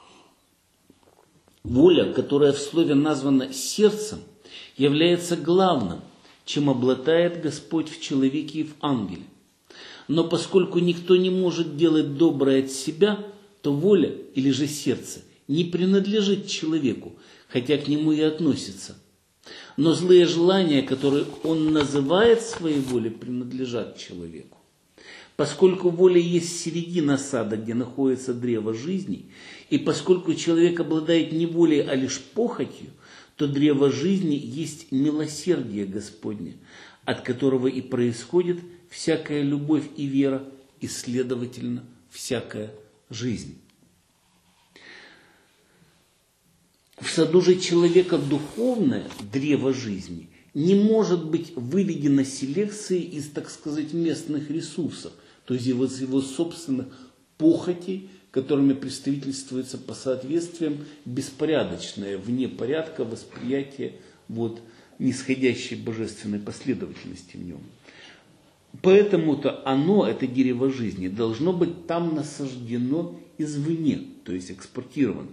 Воля, которая в слове названа сердцем, является главным, чем обладает Господь в человеке и в ангеле. Но поскольку никто не может делать доброе от себя, то воля или же сердце не принадлежит человеку, хотя к нему и относится. Но злые желания, которые он называет своей волей, принадлежат человеку. Поскольку воля есть середина сада, где находится древо жизни, и поскольку человек обладает не волей, а лишь похотью, то древо жизни есть милосердие Господне, от которого и происходит всякая любовь и вера, и, следовательно, всякая жизнь. В саду же человека духовное древо жизни не может быть выведено селекцией из, так сказать, местных ресурсов, то есть из его собственных похотей, которыми представительствуется по соответствиям беспорядочное, вне порядка восприятие нисходящей божественной последовательности в нем. Поэтому-то оно, это дерево жизни, должно быть там насаждено извне, то есть экспортировано.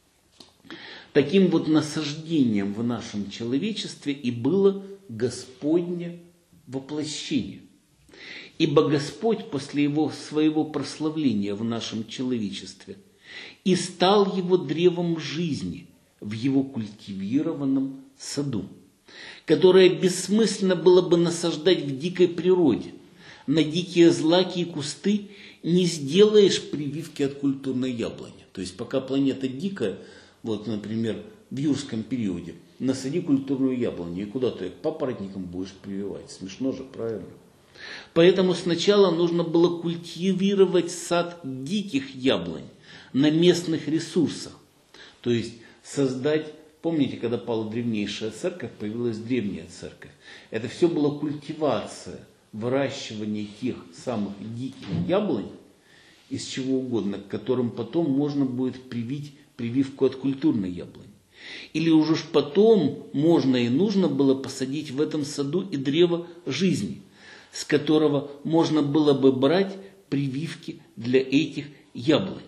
Таким насаждением в нашем человечестве и было Господне воплощение. Ибо Господь после своего прославления в нашем человечестве и стал его древом жизни в его культивированном саду, которое бессмысленно было бы насаждать в дикой природе. На дикие злаки и кусты не сделаешь прививки от культурной яблони. То есть пока планета дикая, например, в юрском периоде, насади культурную яблоню, и куда ты к папоротникам будешь прививать. Смешно же, правильно? Поэтому сначала нужно было культивировать сад диких яблонь на местных ресурсах. То есть создать, помните, когда пала древнейшая церковь, появилась древняя церковь. Это все была культивация, выращивание тех самых диких яблонь, из чего угодно, к которым потом можно будет привить прививку от культурной яблони. Или уже потом можно и нужно было посадить в этом саду и древо жизни, с которого можно было бы брать прививки для этих яблонь.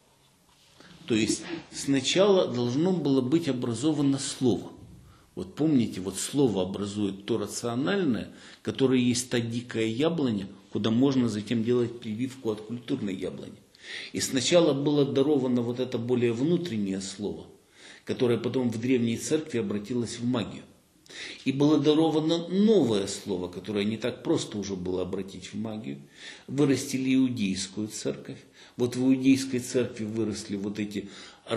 То есть сначала должно было быть образовано слово. Помните, слово образует то рациональное, которое есть та дикая яблоня, куда можно затем делать прививку от культурной яблони. И сначала было даровано это более внутреннее слово, которое потом в древней церкви обратилось в магию. И было даровано новое слово, которое не так просто уже было обратить в магию. Вырастили иудейскую церковь. В иудейской церкви выросли эти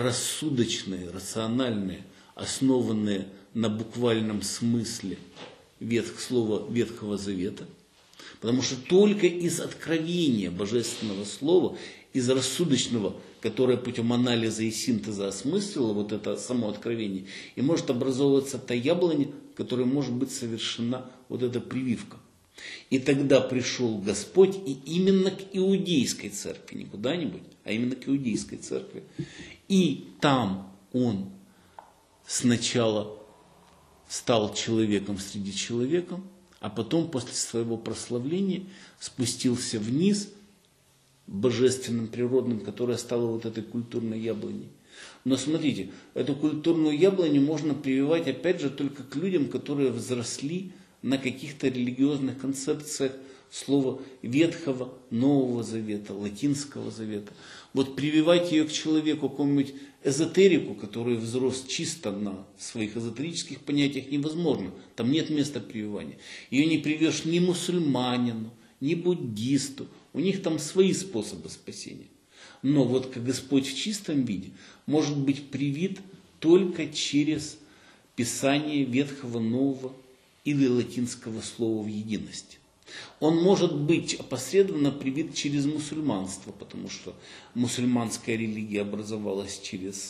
рассудочные, рациональные, основанные на буквальном смысле слова Ветхого Завета. Потому что только из откровения Божественного Слова, из рассудочного, которое путем анализа и синтеза осмыслило вот это само откровение, и может образовываться та яблоня, которой может быть совершена вот эта прививка. И тогда пришел Господь и именно к иудейской церкви, не куда-нибудь, а именно к иудейской церкви. И там Он сначала стал человеком среди человеков, а потом после своего прославления спустился вниз божественным, природным, которое стало вот этой культурной яблоней. Но смотрите, эту культурную яблоню можно прививать опять же только к людям, которые взросли на каких-то религиозных концепциях слова Ветхого, Нового Завета, Латинского Завета. Вот прививать ее к человеку, какому-нибудь эзотерику, который взрос чисто на своих эзотерических понятиях, невозможно. Там нет места прививания. Ее не привьешь ни мусульманину, ни буддисту. У них там свои способы спасения. Но вот как Господь в чистом виде может быть привит только через Писание Ветхого, Нового или латинского слова в единости. Он может быть опосредованно привит через мусульманство, потому что мусульманская религия образовалась через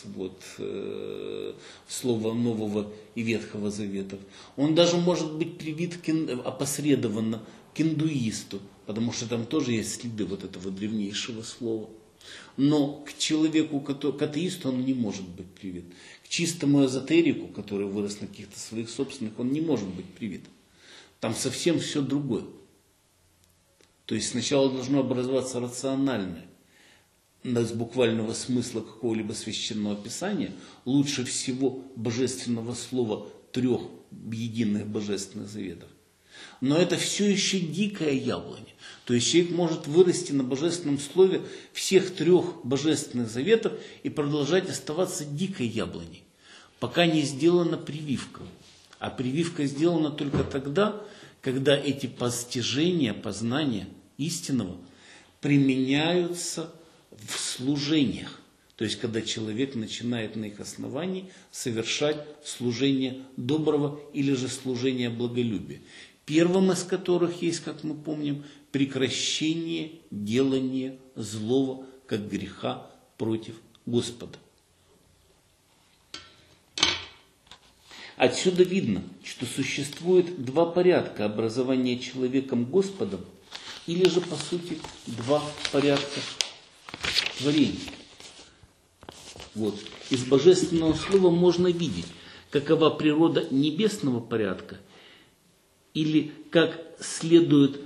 слово Нового и Ветхого Заветов. Он даже может быть привит опосредованно к индуисту, потому что там тоже есть следы вот этого древнейшего слова. Но к человеку, к атеисту он не может быть привит. К чистому эзотерику, который вырос на каких-то своих собственных, он не может быть привит. Там совсем все другое. То есть сначала должно образоваться рациональное, из буквального смысла какого-либо священного писания, лучше всего божественного слова 3 единых божественных заветов. Но это все еще дикая яблоня. То есть человек может вырасти на божественном слове всех 3 божественных заветов и продолжать оставаться дикой яблоней, пока не сделана прививка. А прививка сделана только тогда, когда эти постижения, познания истинного применяются в служениях. То есть, когда человек начинает на их основании совершать служение доброго или же служение благолюбия. Первым из которых есть, как мы помним, прекращение делания злого, как греха против Господа. Отсюда видно, что существует 2 порядка образования человеком Господом, или же, по сути, 2 порядка творения. Из Божественного Слова можно видеть, какова природа небесного порядка, или как следует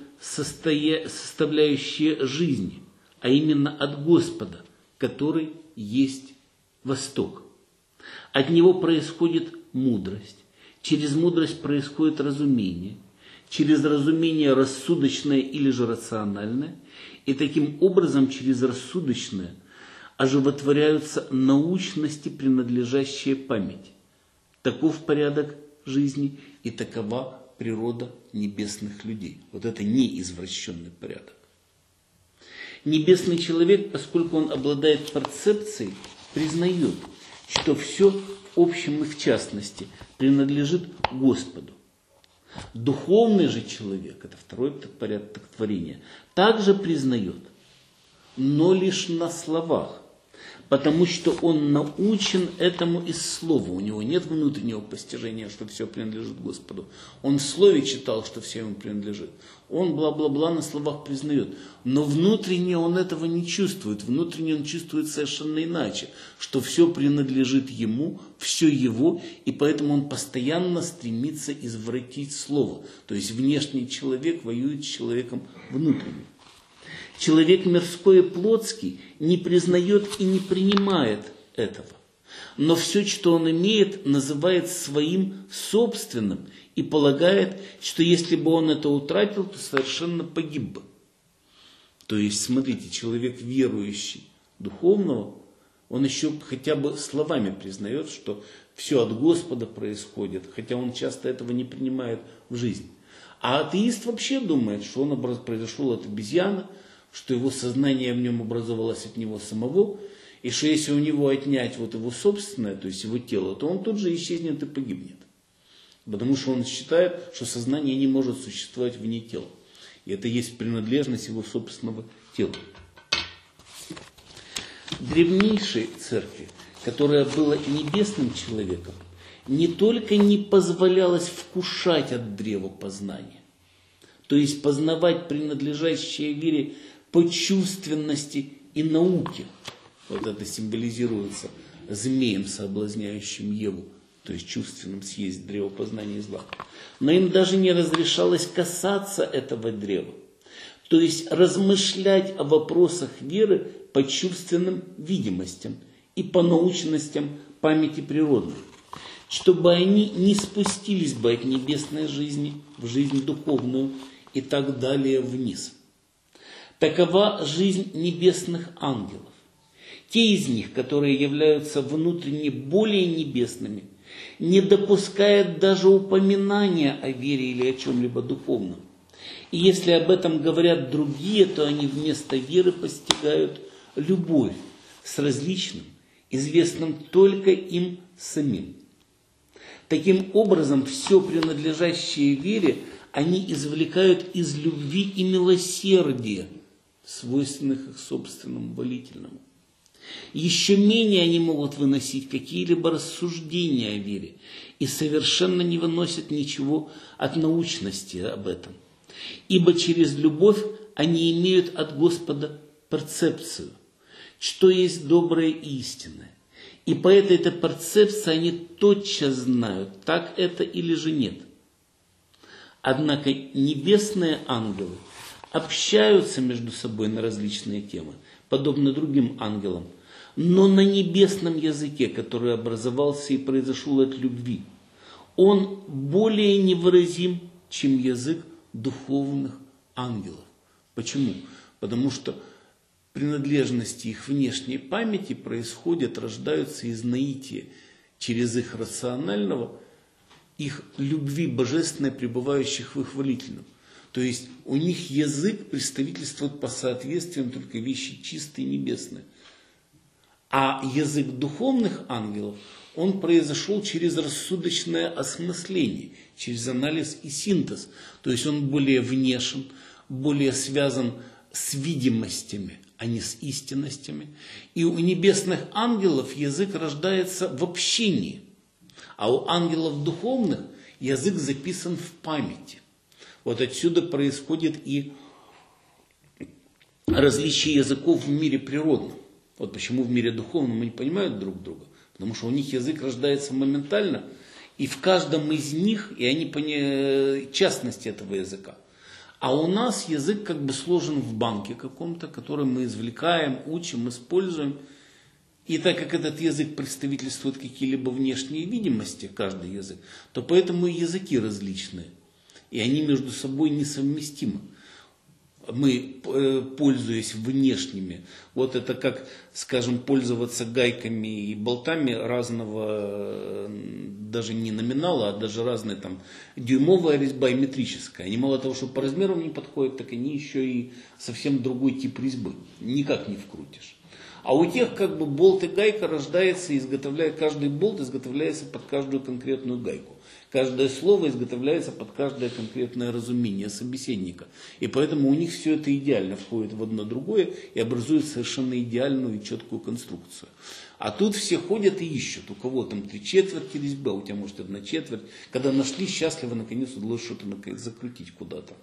составляющие жизни, а именно от Господа, который есть Восток. От Него происходит мудрость, через мудрость происходит разумение, через разумение рассудочное или же рациональное, и таким образом через рассудочное оживотворяются научности, принадлежащие памяти. Таков порядок жизни и такова природа небесных людей. Вот это неизвращенный порядок. Небесный человек, поскольку он обладает перцепцией, признает, что все в общем и в частности принадлежит Господу. Духовный же человек, это 2 порядок творения, также признает, но лишь на словах, потому что он научен этому из слова. У него нет внутреннего постижения, что все принадлежит Господу. Он в слове читал, что все ему принадлежит. Он бла-бла-бла на словах признает. Но внутренне он этого не чувствует. Внутренне он чувствует совершенно иначе, что все принадлежит ему, все его, и поэтому он постоянно стремится извратить слово. То есть внешний человек воюет с человеком внутренним. Человек мирской и плотский не признает и не принимает этого. Но все, что он имеет, называет своим собственным и полагает, что если бы он это утратил, то совершенно погиб бы. То есть, смотрите, человек верующий духовного, он еще хотя бы словами признает, что все от Господа происходит, хотя он часто этого не принимает в жизнь. А атеист вообще думает, что он произошел от обезьяны, что его сознание в нем образовалось от него самого, и что если у него отнять вот его собственное, то есть его тело, то он тут же исчезнет и погибнет. Потому что он считает, что сознание не может существовать вне тела. И это есть принадлежность его собственного тела. Древнейшей церкви, которая была небесным человеком, не только не позволялось вкушать от древа познания, то есть познавать принадлежащее вере по чувственности и науке. Вот это символизируется змеем, соблазняющим Еву, то есть чувственным съесть древо познания и зла. Но им даже не разрешалось касаться этого древа, то есть размышлять о вопросах веры по чувственным видимостям и по научностям памяти природной, чтобы они не спустились бы от небесной жизни в жизнь духовную и так далее вниз. Такова жизнь небесных ангелов. Те из них, которые являются внутренне более небесными, не допускают даже упоминания о вере или о чем-либо духовном. И если об этом говорят другие, то они вместо веры постигают любовь с различным, известным только им самим. Таким образом, все принадлежащее вере они извлекают из любви и милосердия, свойственных их собственному волительному. Еще менее они могут выносить какие-либо рассуждения о вере и совершенно не выносят ничего от научности об этом. Ибо через любовь они имеют от Господа перцепцию, что есть доброе и истинное. И по этой-то перцепции они тотчас знают, так это или же нет. Однако небесные ангелы общаются между собой на различные темы, подобно другим ангелам, но на небесном языке, который образовался и произошел от любви. Он более невыразим, чем язык духовных ангелов. Почему? Потому что принадлежности их внешней памяти происходят, рождаются из наития через их рационального, их любви божественной, пребывающих в их волительном. То есть у них язык представительствует по соответствиям только вещи чистые и небесные. А язык духовных ангелов, он произошел через рассудочное осмысление, через анализ и синтез. То есть он более внешен, более связан с видимостями, а не с истинностями. И у небесных ангелов язык рождается в общении, а у ангелов духовных язык записан в памяти. Вот отсюда происходит и различие языков в мире природном. Вот почему в мире духовном мы не понимают друг друга. Потому что у них язык рождается моментально, и в каждом из них, и они частности этого языка. А у нас язык как бы сложен в банке каком-то, который мы извлекаем, учим, используем. И так как этот язык представительствует какие-либо внешние видимости, каждый язык, то поэтому и языки различные. И они между собой несовместимы. Мы, пользуясь внешними, вот это как, скажем, пользоваться гайками и болтами разного, даже не номинала, а даже разные там дюймовая резьба и метрическая. Они мало того, что по размерам не подходят, так они еще и совсем другой тип резьбы. Никак не вкрутишь. А у тех как бы болт и гайка рождается, каждый болт изготовляется под каждую конкретную гайку. Каждое слово изготовляется под каждое конкретное разумение собеседника. И поэтому у них все это идеально входит в одно другое и образует совершенно идеальную и четкую конструкцию. А тут все ходят и ищут. У кого там 3/4 резьбы, а у тебя может 1/4. Когда нашли, счастливо наконец удалось что-то закрутить куда-то.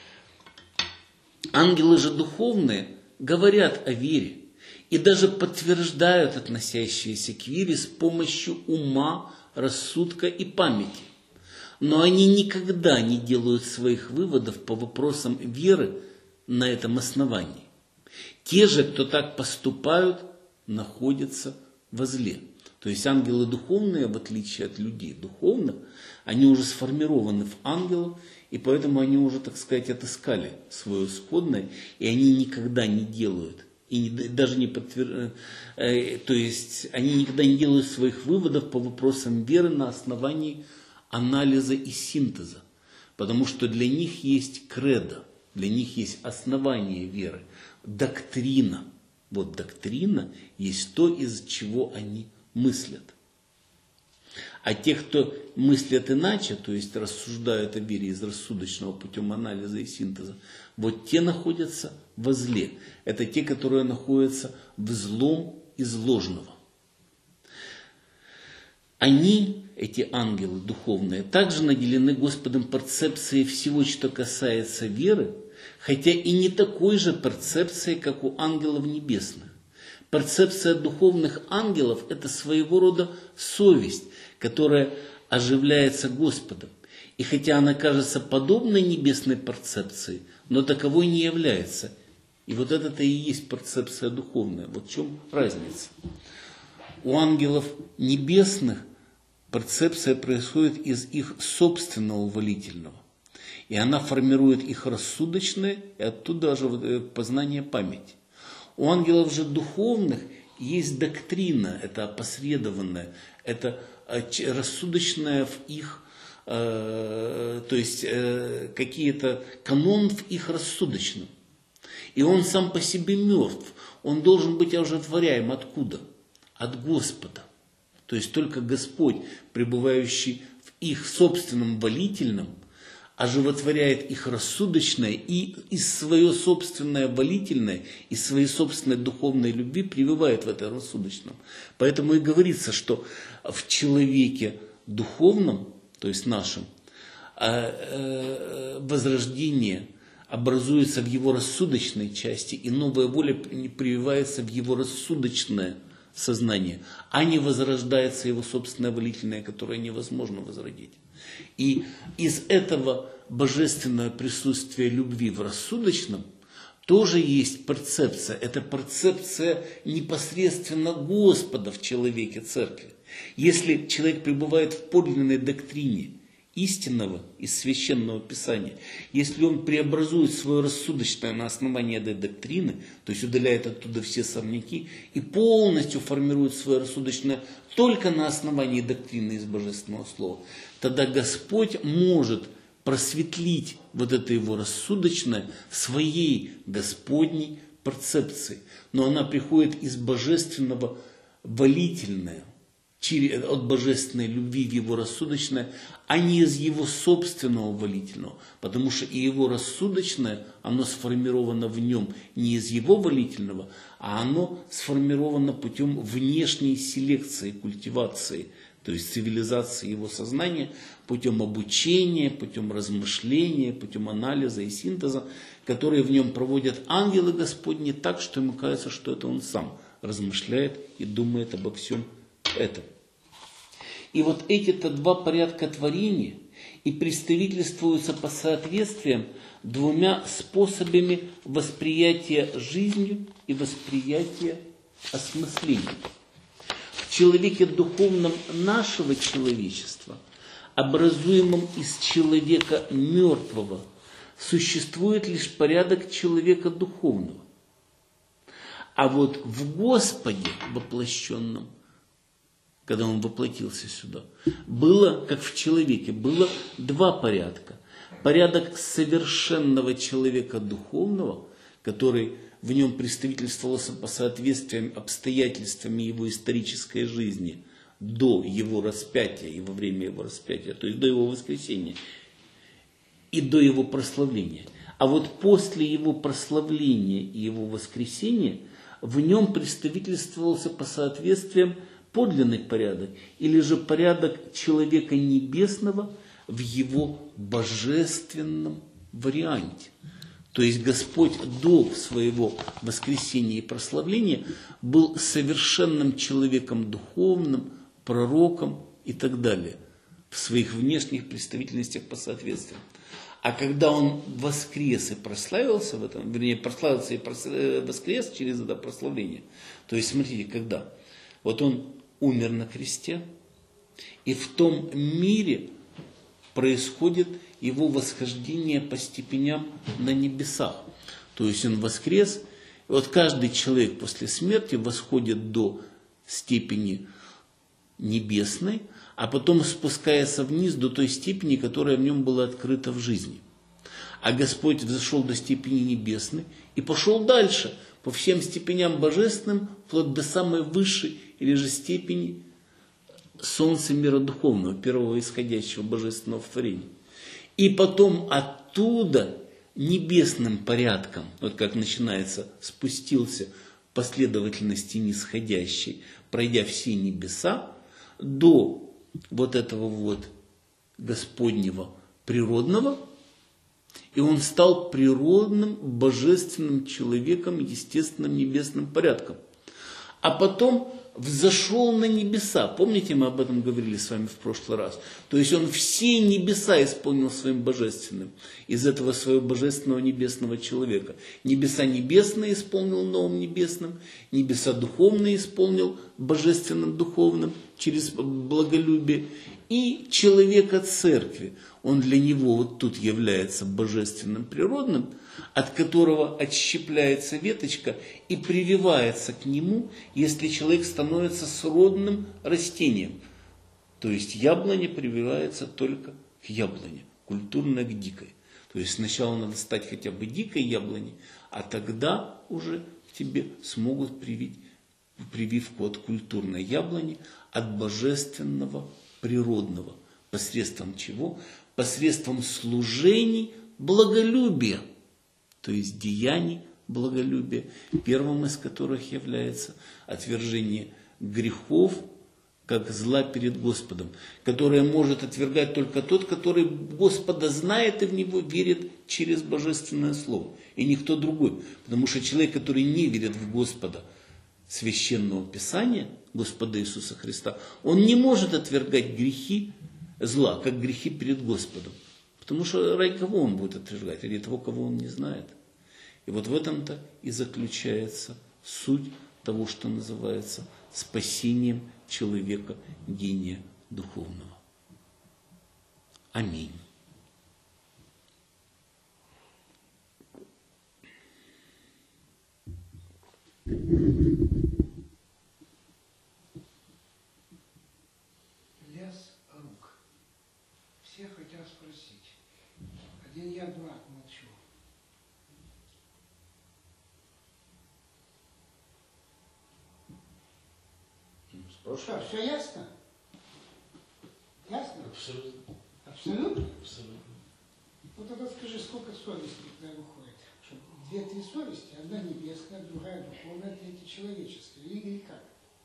Ангелы же духовные говорят о вере и даже подтверждают относящиеся к вере с помощью ума, рассудка и памяти. Но они никогда не делают своих выводов по вопросам веры на этом основании. Те же, кто так поступают, находятся во зле. То есть ангелы духовные, в отличие от людей духовных, они уже сформированы в ангелов, и поэтому они уже, так сказать, отыскали свое исходное, и они никогда не делают. И даже не то есть они никогда не делают своих выводов по вопросам веры на основании анализа и синтеза. Потому что для них есть кредо, для них есть основание веры, доктрина. Вот доктрина есть то, из чего они мыслят. А те, кто мыслят иначе, то есть рассуждают о вере из рассудочного путем анализа и синтеза, вот те находятся во зле. Это те, которые находятся в злом из ложного. Они, эти ангелы духовные, также наделены Господом перцепцией всего, что касается веры, хотя и не такой же перцепцией, как у ангелов небесных. Перцепция духовных ангелов – это своего рода совесть, которая оживляется Господом. И хотя она кажется подобной небесной перцепции, но таковой не является. И вот это-то и есть перцепция духовная. Вот в чем разница. У ангелов небесных перцепция происходит из их собственного волительного. И она формирует их рассудочное, и оттуда же познание памяти. У ангелов же духовных есть доктрина, это опосредованная, это рассудочная в их, то есть какие-то канон в их рассудочном. И он сам по себе мертв, он должен быть оживотворяем откуда? От Господа. То есть только Господь, пребывающий в их собственном волительном, оживотворяет их рассудочное и из свое собственное волительное, из своей собственной духовной любви прививает в это рассудочном. Поэтому и говорится, что в человеке духовном, то есть нашем, возрождение образуется в его рассудочной части, и новая воля прививается в его рассудочное сознание, а не возрождается его собственное волительное, которое невозможно возродить. И из этого божественного присутствия любви в рассудочном тоже есть перцепция. Это перцепция непосредственно Господа в человеке церкви. Если человек пребывает в подлинной доктрине истинного из Священного Писания, если он преобразует свое рассудочное на основании этой доктрины, то есть удаляет оттуда все сорняки и полностью формирует свое рассудочное только на основании доктрины из Божественного Слова, тогда Господь может просветлить вот это его рассудочное своей Господней перцепцией. Но она приходит из божественного волительного, от божественной любви в его рассудочное, а не из его собственного волительного. Потому что и его рассудочное, оно сформировано в нем не из его волительного, а оно сформировано путем внешней селекции, культивации, то есть цивилизации его сознания, путем обучения, путем размышления, путем анализа и синтеза, которые в нем проводят ангелы Господни так, что ему кажется, что это он сам размышляет и думает обо всем этом. И вот эти-то два порядка творения и представительствуются по соответствиям двумя способами восприятия жизнью и восприятия осмысления. В человеке духовном нашего человечества, образуемом из человека мертвого, существует лишь порядок человека духовного. А вот в Господе воплощенном, когда он воплотился сюда, было, как в человеке, было два порядка. Порядок совершенного человека духовного, который в нем представительствовался по соответствиям обстоятельствам его исторической жизни до его распятия и во время его распятия, то есть до его воскресения и до его прославления. А вот после его прославления и его воскресения в нем представительствовался по соответствиям подлинный порядок, или же порядок человека небесного в его божественном варианте. То есть Господь до своего воскресения и прославления был совершенным человеком духовным, пророком и так далее, в своих внешних представительностях по соответствиям. А когда он воскрес и прославился в этом, вернее, прославился и воскрес через это прославление, то есть, смотрите, когда? Вот он умер на кресте, и в том мире происходит его восхождение по степеням на небесах. То есть он воскрес, и вот каждый человек после смерти восходит до степени небесной, а потом спускается вниз до той степени, которая в нем была открыта в жизни. А Господь взошел до степени небесной и пошел дальше, по всем степеням божественным, вплоть до самой высшей или же степени солнце мира духовного, первого исходящего божественного творения. И потом оттуда небесным порядком, вот как начинается, спустился в последовательности нисходящей, пройдя все небеса, до вот этого вот Господнего природного, и он стал природным, божественным человеком, естественным небесным порядком. А потом взошел на небеса. Помните, мы об этом говорили с вами в прошлый раз? То есть он все небеса исполнил своим божественным. Из этого своего божественного небесного человека. Небеса небесные исполнил новым небесным. Небеса духовные исполнил божественным духовным через благолюбие. И человека церкви. Он для него вот тут является божественным природным, от которого отщепляется веточка и прививается к нему, если человек становится сродным растением. То есть яблоня прививается только к яблоне, культурно к дикой. То есть сначала надо стать хотя бы дикой яблоней, а тогда уже к тебе смогут привить прививку от культурной яблони, от божественного природного. Посредством чего? Посредством служений благолюбия. То есть деяний благолюбия, первым из которых является отвержение грехов, как зла перед Господом, которое может отвергать только тот, который Господа знает и в Него верит через Божественное Слово, и никто другой. Потому что человек, который не верит в Господа Священного Писания, Господа Иисуса Христа, он не может отвергать грехи зла, как грехи перед Господом. Потому что ради кого он будет отвергать? Ради того, кого он не знает. И вот в этом-то и заключается суть того, что называется спасением человека, гения духовного. Аминь. Лес рук. Все хотят спросить. Один я дурак, молчу. Что, все ясно? Ясно? Абсолютно. Абсолютно? Абсолютно. Ну тогда скажи, сколько совестей тогда выходит? Что 2-3 совести, одна небесная, другая духовная, третья человеческая. Или как?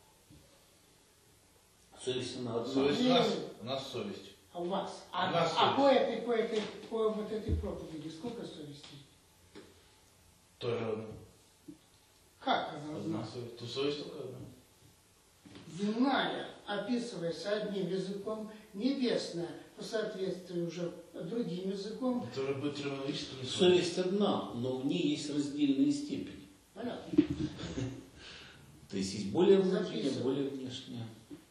Совесть она одна. Совесть у нас совесть. А у вас? У нас По вот этой проповеди сколько совестей? Тоже одна. Как она Одна одна? совесть. То совесть только одна. Земная описывается одним языком, небесная по соответствию уже другим языком. Это уже будет терминологически не совесть. Совесть одна, но в ней есть раздельные степени. Понятно. То есть есть более внутренняя, Записывай. более внешняя.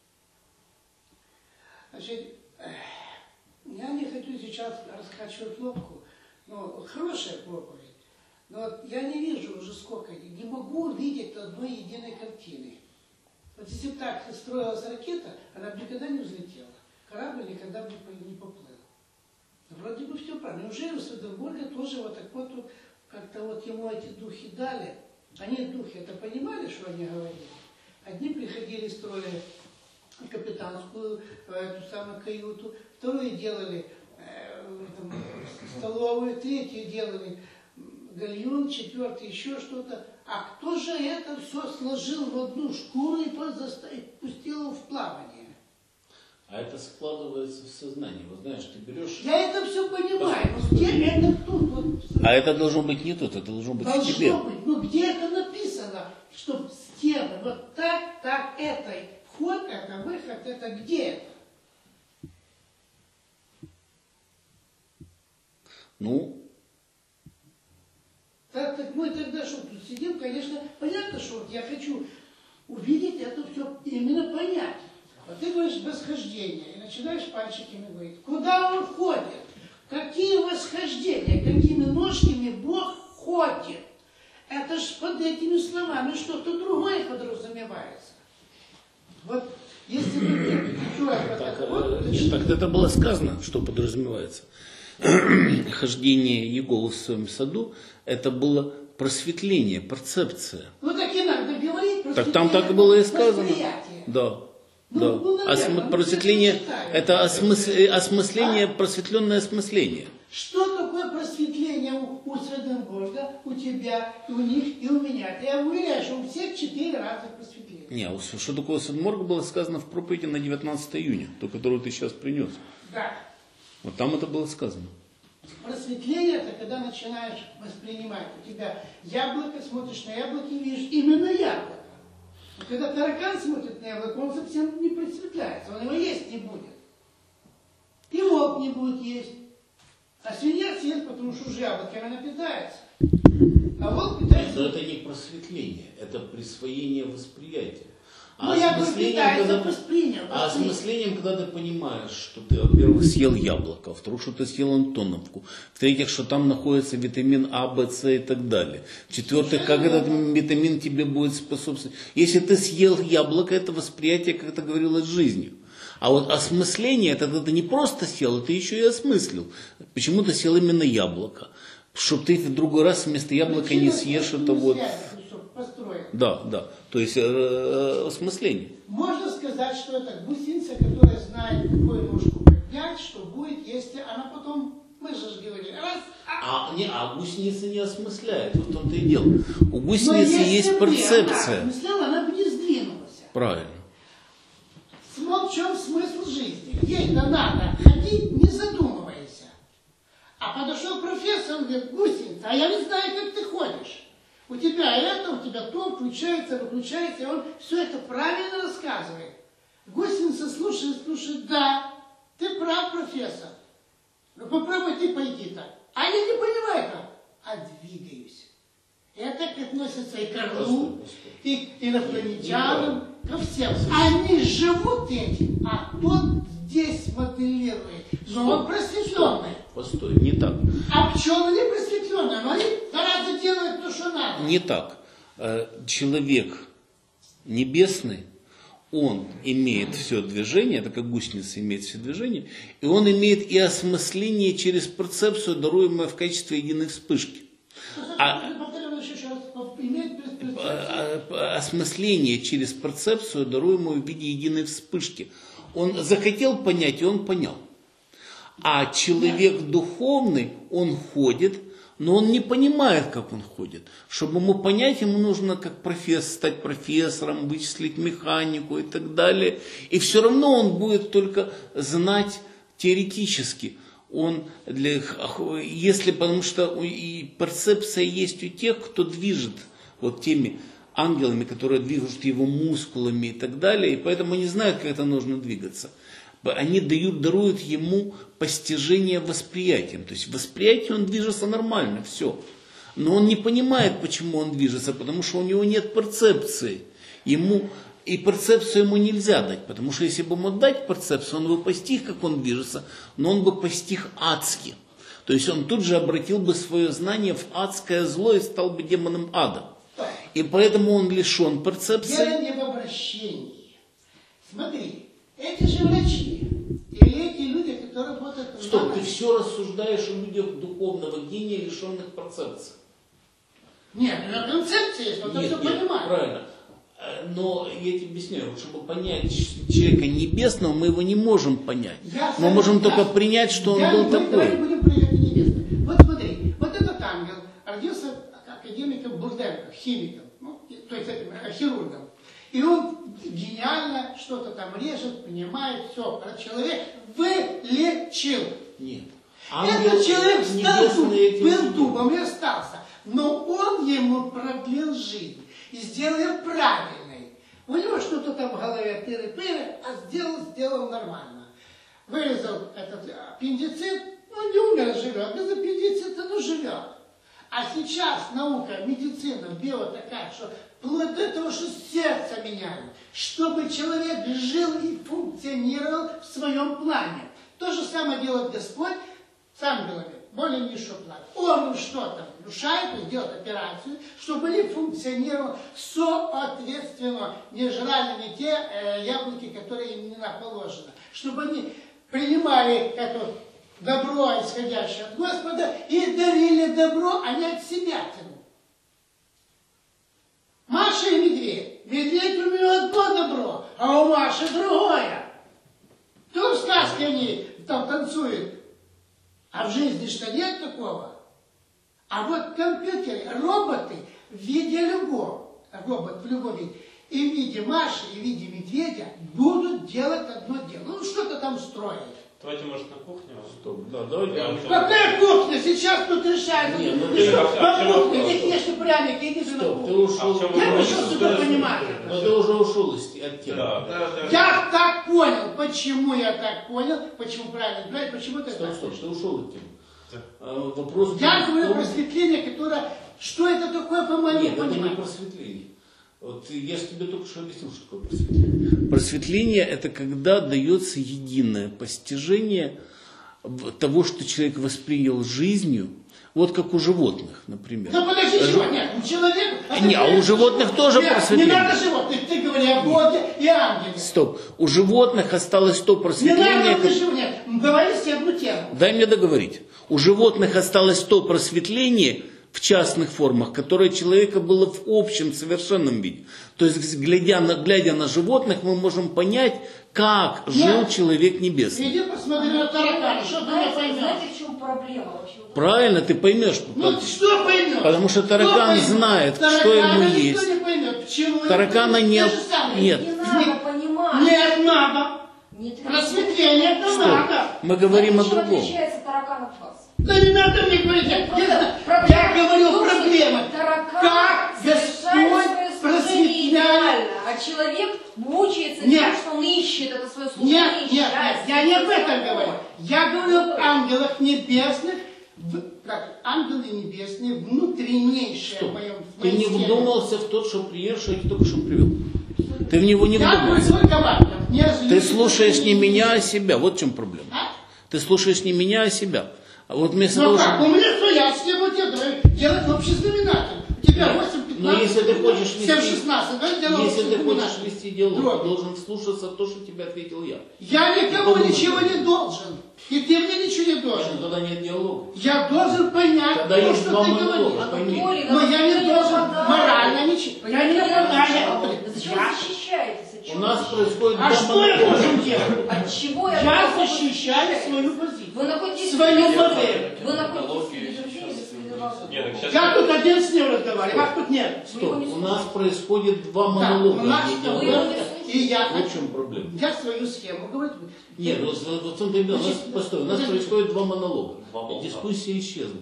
Значит, я не хочу сейчас раскачивать лодку, но хорошая проповедь. Но вот я не вижу уже сколько, не могу видеть одной единой картины. Вот если бы так строилась ракета, она бы никогда не взлетела. Корабль никогда бы не поплыл. Вроде бы все правильно. Неужели у Светогорга тоже вот так вот как-то вот ему эти духи дали? Они духи это понимали, что они говорили? Одни приходили, строили капитанскую эту самую каюту, вторые делали столовую, третьи делали гальюн, четвертый еще что-то. А кто же это все сложил в одну шкуру и пустил его в плавание? А это складывается в сознании. Вот знаешь, ты берешь... Я это все понимаю, но где это тут? Вот, А это должно быть не тут, это должно быть в тебе. должно быть. Ну где это написано, что стены вот так, это вход, это выход, это где это? Ну, Так мы тогда что, тут сидим, конечно, понятно, что вот я хочу увидеть это все, именно понять. Вот ты говоришь восхождение, и начинаешь пальчиками говорить, куда он ходит, какие восхождения, какими ножками Бог ходит. Это ж под этими словами что-то другое подразумевается. Вот если бы все это так вот, так это было сказано, что подразумевается. Хождение Иеговы в своем саду, это было просветление, перцепция. ну так и надо говорить, Так там так и было и сказано. восприятие. Да. Да. наверное, Просветление читаю. – это осмысление, просветленное осмысление. Что такое просветление у Светенборга, у тебя, и у них, и у меня? Я уверяю, что у всех 4 разных просветления. Не, что такое Светенборга было сказано в проповеди на 19 июня, ту, которую ты сейчас принес. Да. Вот там это было сказано. Просветление – это когда начинаешь воспринимать. У тебя яблоко, смотришь на яблоко и видишь именно яблоко. Но когда таракан смотрит на яблоко, он совсем не просветляется, он его есть не будет. И волк не будет есть. А свинья съест, потому что уже яблоками она питается. А волк питается... Но это не просветление, это присвоение восприятия. Ну, яблоко питается, воспринял. А осмыслением, когда ты понимаешь, что ты, во-первых, съел яблоко, во-вторых, что ты съел антоновку, в-третьих, что там находится витамин А, В, С и так далее, в-четвертых, как этот витамин тебе будет способствовать. Если ты съел яблоко, это восприятие, как это говорилось, жизнью. А вот осмысление, это когда ты не просто съел, это еще и осмыслил. Почему ты съел именно яблоко? Чтобы ты в другой раз вместо яблока не съешь это вот... Да. То есть осмысление. Можно сказать, что это гусеница, которая знает, какую ножку поднять, что будет, если она потом, мы же говорили, раз... А гусеница не осмысляет, вот в том-то и дело. У гусеницы есть перцепция. Она осмысляла, она бы не сдвинулась. Правильно. В чем смысл жизни? Ей-то надо ходить, не задумывайся. А подошел профессор, он говорит, гусеница, а я не знаю, как ты ходишь. У тебя это, у тебя то, включается, выключается, и он все это правильно рассказывает. Гусеница слушает, да, ты прав, профессор. Ну попробуй ты пойти так. А я не понимаю как, а двигаюсь. Это относится и к Орлу, и к инопланетянам, ко всем. Они живут этим, а тот здесь моделирует. Но он просветленный. Постой, не так. А пчелы не просветленные, но они зараза делают то, что надо. Не так. Человек небесный, он имеет все движение, это как гусеница имеет все движение, и он имеет и осмысление через перцепцию, даруемое в качестве единой вспышки. Осмысление через перцепцию, даруемую в виде единой вспышки. Он захотел понять, и он понял. А человек духовный, он ходит, но он не понимает, как он ходит. Чтобы ему понять, ему нужно как стать профессором, вычислить механику и так далее. И все равно он будет только знать теоретически. Потому что и перцепция есть у тех, кто движет вот теми ангелами, которые движут его мускулами и так далее, и поэтому они знают, как это нужно двигаться. Они даруют ему постижение восприятием. То есть восприятие он движется нормально, все. Но он не понимает, почему он движется, потому что у него нет перцепции. И перцепцию ему нельзя дать, потому что если бы ему дать перцепцию, он бы постиг, как он движется, но он бы постиг адски. То есть он тут же обратил бы свое знание в адское зло и стал бы демоном ада. И поэтому он лишен перцепции. Дело не в обращении. Смотри, эти же врачи, или эти люди, которые работают... Стоп, ты все рассуждаешь о людях духовного гения, лишенных перцепции. Нет, на концепции есть, он все понимает. Правильно. Но я тебе объясняю, чтобы понять человека небесного, мы его не можем понять. Мы можем только принять, что он был такой. Давай будем принять небесное. Вот смотри, вот этот ангел родился академиком Бурденко, химиком, то есть хирургом. И он гениально что-то там режет, понимает, все, человек вылечил. Нет. Этот человек встал, был дубом и остался. Но он ему продлил жизнь и сделал правильной. У него что-то там в голове тыры-пыры, а сделал нормально. Вырезал этот аппендицит, не умер, живет. Без аппендицита, живет. А сейчас наука, медицина, био такая, что вплоть до того, что сердце меняют, чтобы человек жил и функционировал в своем плане. То же самое делает Господь с ангелами, более низшего плана. Он что-то внушает, делает операцию, чтобы они функционировали соответственно, не жрали не те яблоки, которые им не положено. Чтобы они принимали это добро, исходящее от Господа, и дарили добро, а не от себя тянут. Маша и медведь. Медведь у него одно добро, а у Маши другое. они там танцуют. А в жизни что нет такого? А вот компьютеры, роботы в виде любого, робот в любом виде, и в виде Маши, и в виде медведя будут делать одно дело. Ну, что-то там строить. Давайте, может, на кухню? Стоп, да, давайте. Какая кухня? Сейчас тут решают. Не, ну Ты что, а по кухне, иди ешь пряники, иди же на Стоп, ты кухню. ушел. Я пришел сюда понимать. Но ты уже ушел от темы. Я так понял, почему я так понял, почему правильно, почему ты так Стоп, понял. ты ушел от темы. Вопрос Я в говорю том- просветление, которое... Что это такое, по моему Нет, это не пониманию? просветление. Вот я же тебе только что объяснил, что такое просветление. Просветление – это когда дается единое постижение того, что человек воспринял жизнью, вот как у животных, например. Ну подожди, чего? Нет, у человека... Не, а у животных тоже Нет, просветление. Не надо животных, ты говори о Боге и ангеле. Стоп, у животных осталось то Не просветление... надо животных, говори себе одну тему. Дай мне договорить. У животных осталось то просветление в частных формах, которое у человека было в общем совершенном виде. То есть, глядя на животных, мы можем понять, как жил человек небесный. Иди посмотри на таракана, что ты не поймешь. Знаете, в чем проблема вообще? Правильно, ты поймешь. Ну что поймешь? Потому что таракан Кто поймет? знает, Таракана что ему никто есть. не поймет. Почему? Таракана не... То же самое. Нет. Не надо понимать. Нет, надо. Не Просветление это Стоп. надо. Мы говорим о Чем другом. отличается таракан от вас? Да не надо мне говорить. Я говорю проблемы. Таракан Как совершает Господь свое служение идеально, просветляет. а человек мучается Нет. тем, что он ищет это свое служение Нет, счастья. я не об этом говорю. Я говорю об ангелах небесных, как ангелы небесные, внутреннейшие в моем Ты не вдумался в тот, что приехал, что я тебе только что привел. Ты в него не Я вдумался. разговариваю. Ты слушаешь не меня, а себя. Вот в чем проблема. А? Ты слушаешь не меня, а себя. А вот вместо Ну того, как, у чтобы... меня своя схема, тебе давай делать общий знаменатель. У тебя 8, 15, Но если ты хочешь 7, 16, давай делаем Если общий ты хочешь знаменатель. вести диалог, Дробь. ты должен вслушаться в то, что тебе ответил я. Я никому Никому ничего не не должен. И ты мне ничего не должен. Тогда нет диалога. Я должен понять Тогда то, есть что два ты монолога. говоришь. Пойми. Но я не должен морально ничего. Я не морально. Зачем вы защищаетесь? От У чего нас вы происходит А два что я монолога. должен делать? От чего я Я должен защищаю защищать? свою позицию. Вы находитесь Свою в модель. Вы находитесь в режиме беспредела. Нет, так сейчас... Я тут один с ним разговариваю, вас тут нет. Стоп, у нас происходит два Да, монолога. у нас а не с диалог. тобой, и я, Вот в чем проблема. я свою схему говорю. Нет, вот в том-то и дело, у нас, постой, у нас происходит два монолога. Два монолога. Дискуссия исчезла.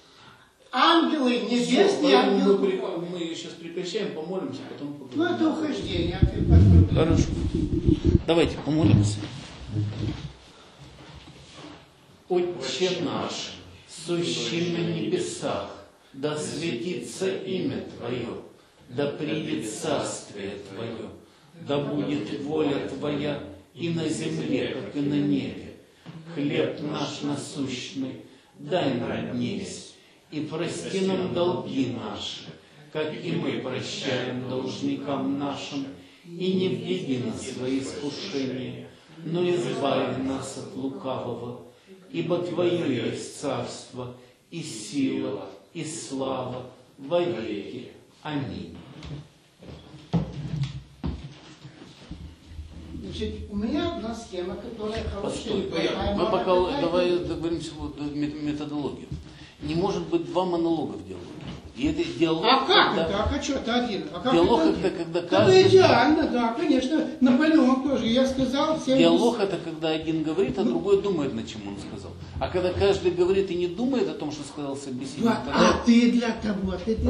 Ангелы небесные, Поэтому ангелы мы духовные. мы сейчас прекращаем, помолимся, потом Ну поговорим. это ухождение. а ты посмотри. Хорошо. Давайте помолимся. Отче наш, сущий на небесах, да светится имя Твое, да придет царствие Твое, да будет воля Твоя и на земле, как и на небе. Хлеб наш насущный дай нам днесь, и прости нам долги наши, как и мы прощаем должникам нашим, и не введи нас в свои искушения, но избави нас от лукавого, ибо Твое есть царство, и сила, и слава во веки. Аминь. Значит, у меня одна схема, которая Постой, хорошая. мы пока давай договоримся вот методологию. Не может быть два монолога в диалоге. И это диалог, А как когда- это? А что это один? А как Диалог это это один? когда Это каждый... идеально, да, конечно. Наполеон тоже. Я сказал всем... Диалог это когда один говорит, а другой думает, над чем он сказал. А когда каждый говорит и не думает о том, что сказал собеседник, Вот, тогда а ты для того, ты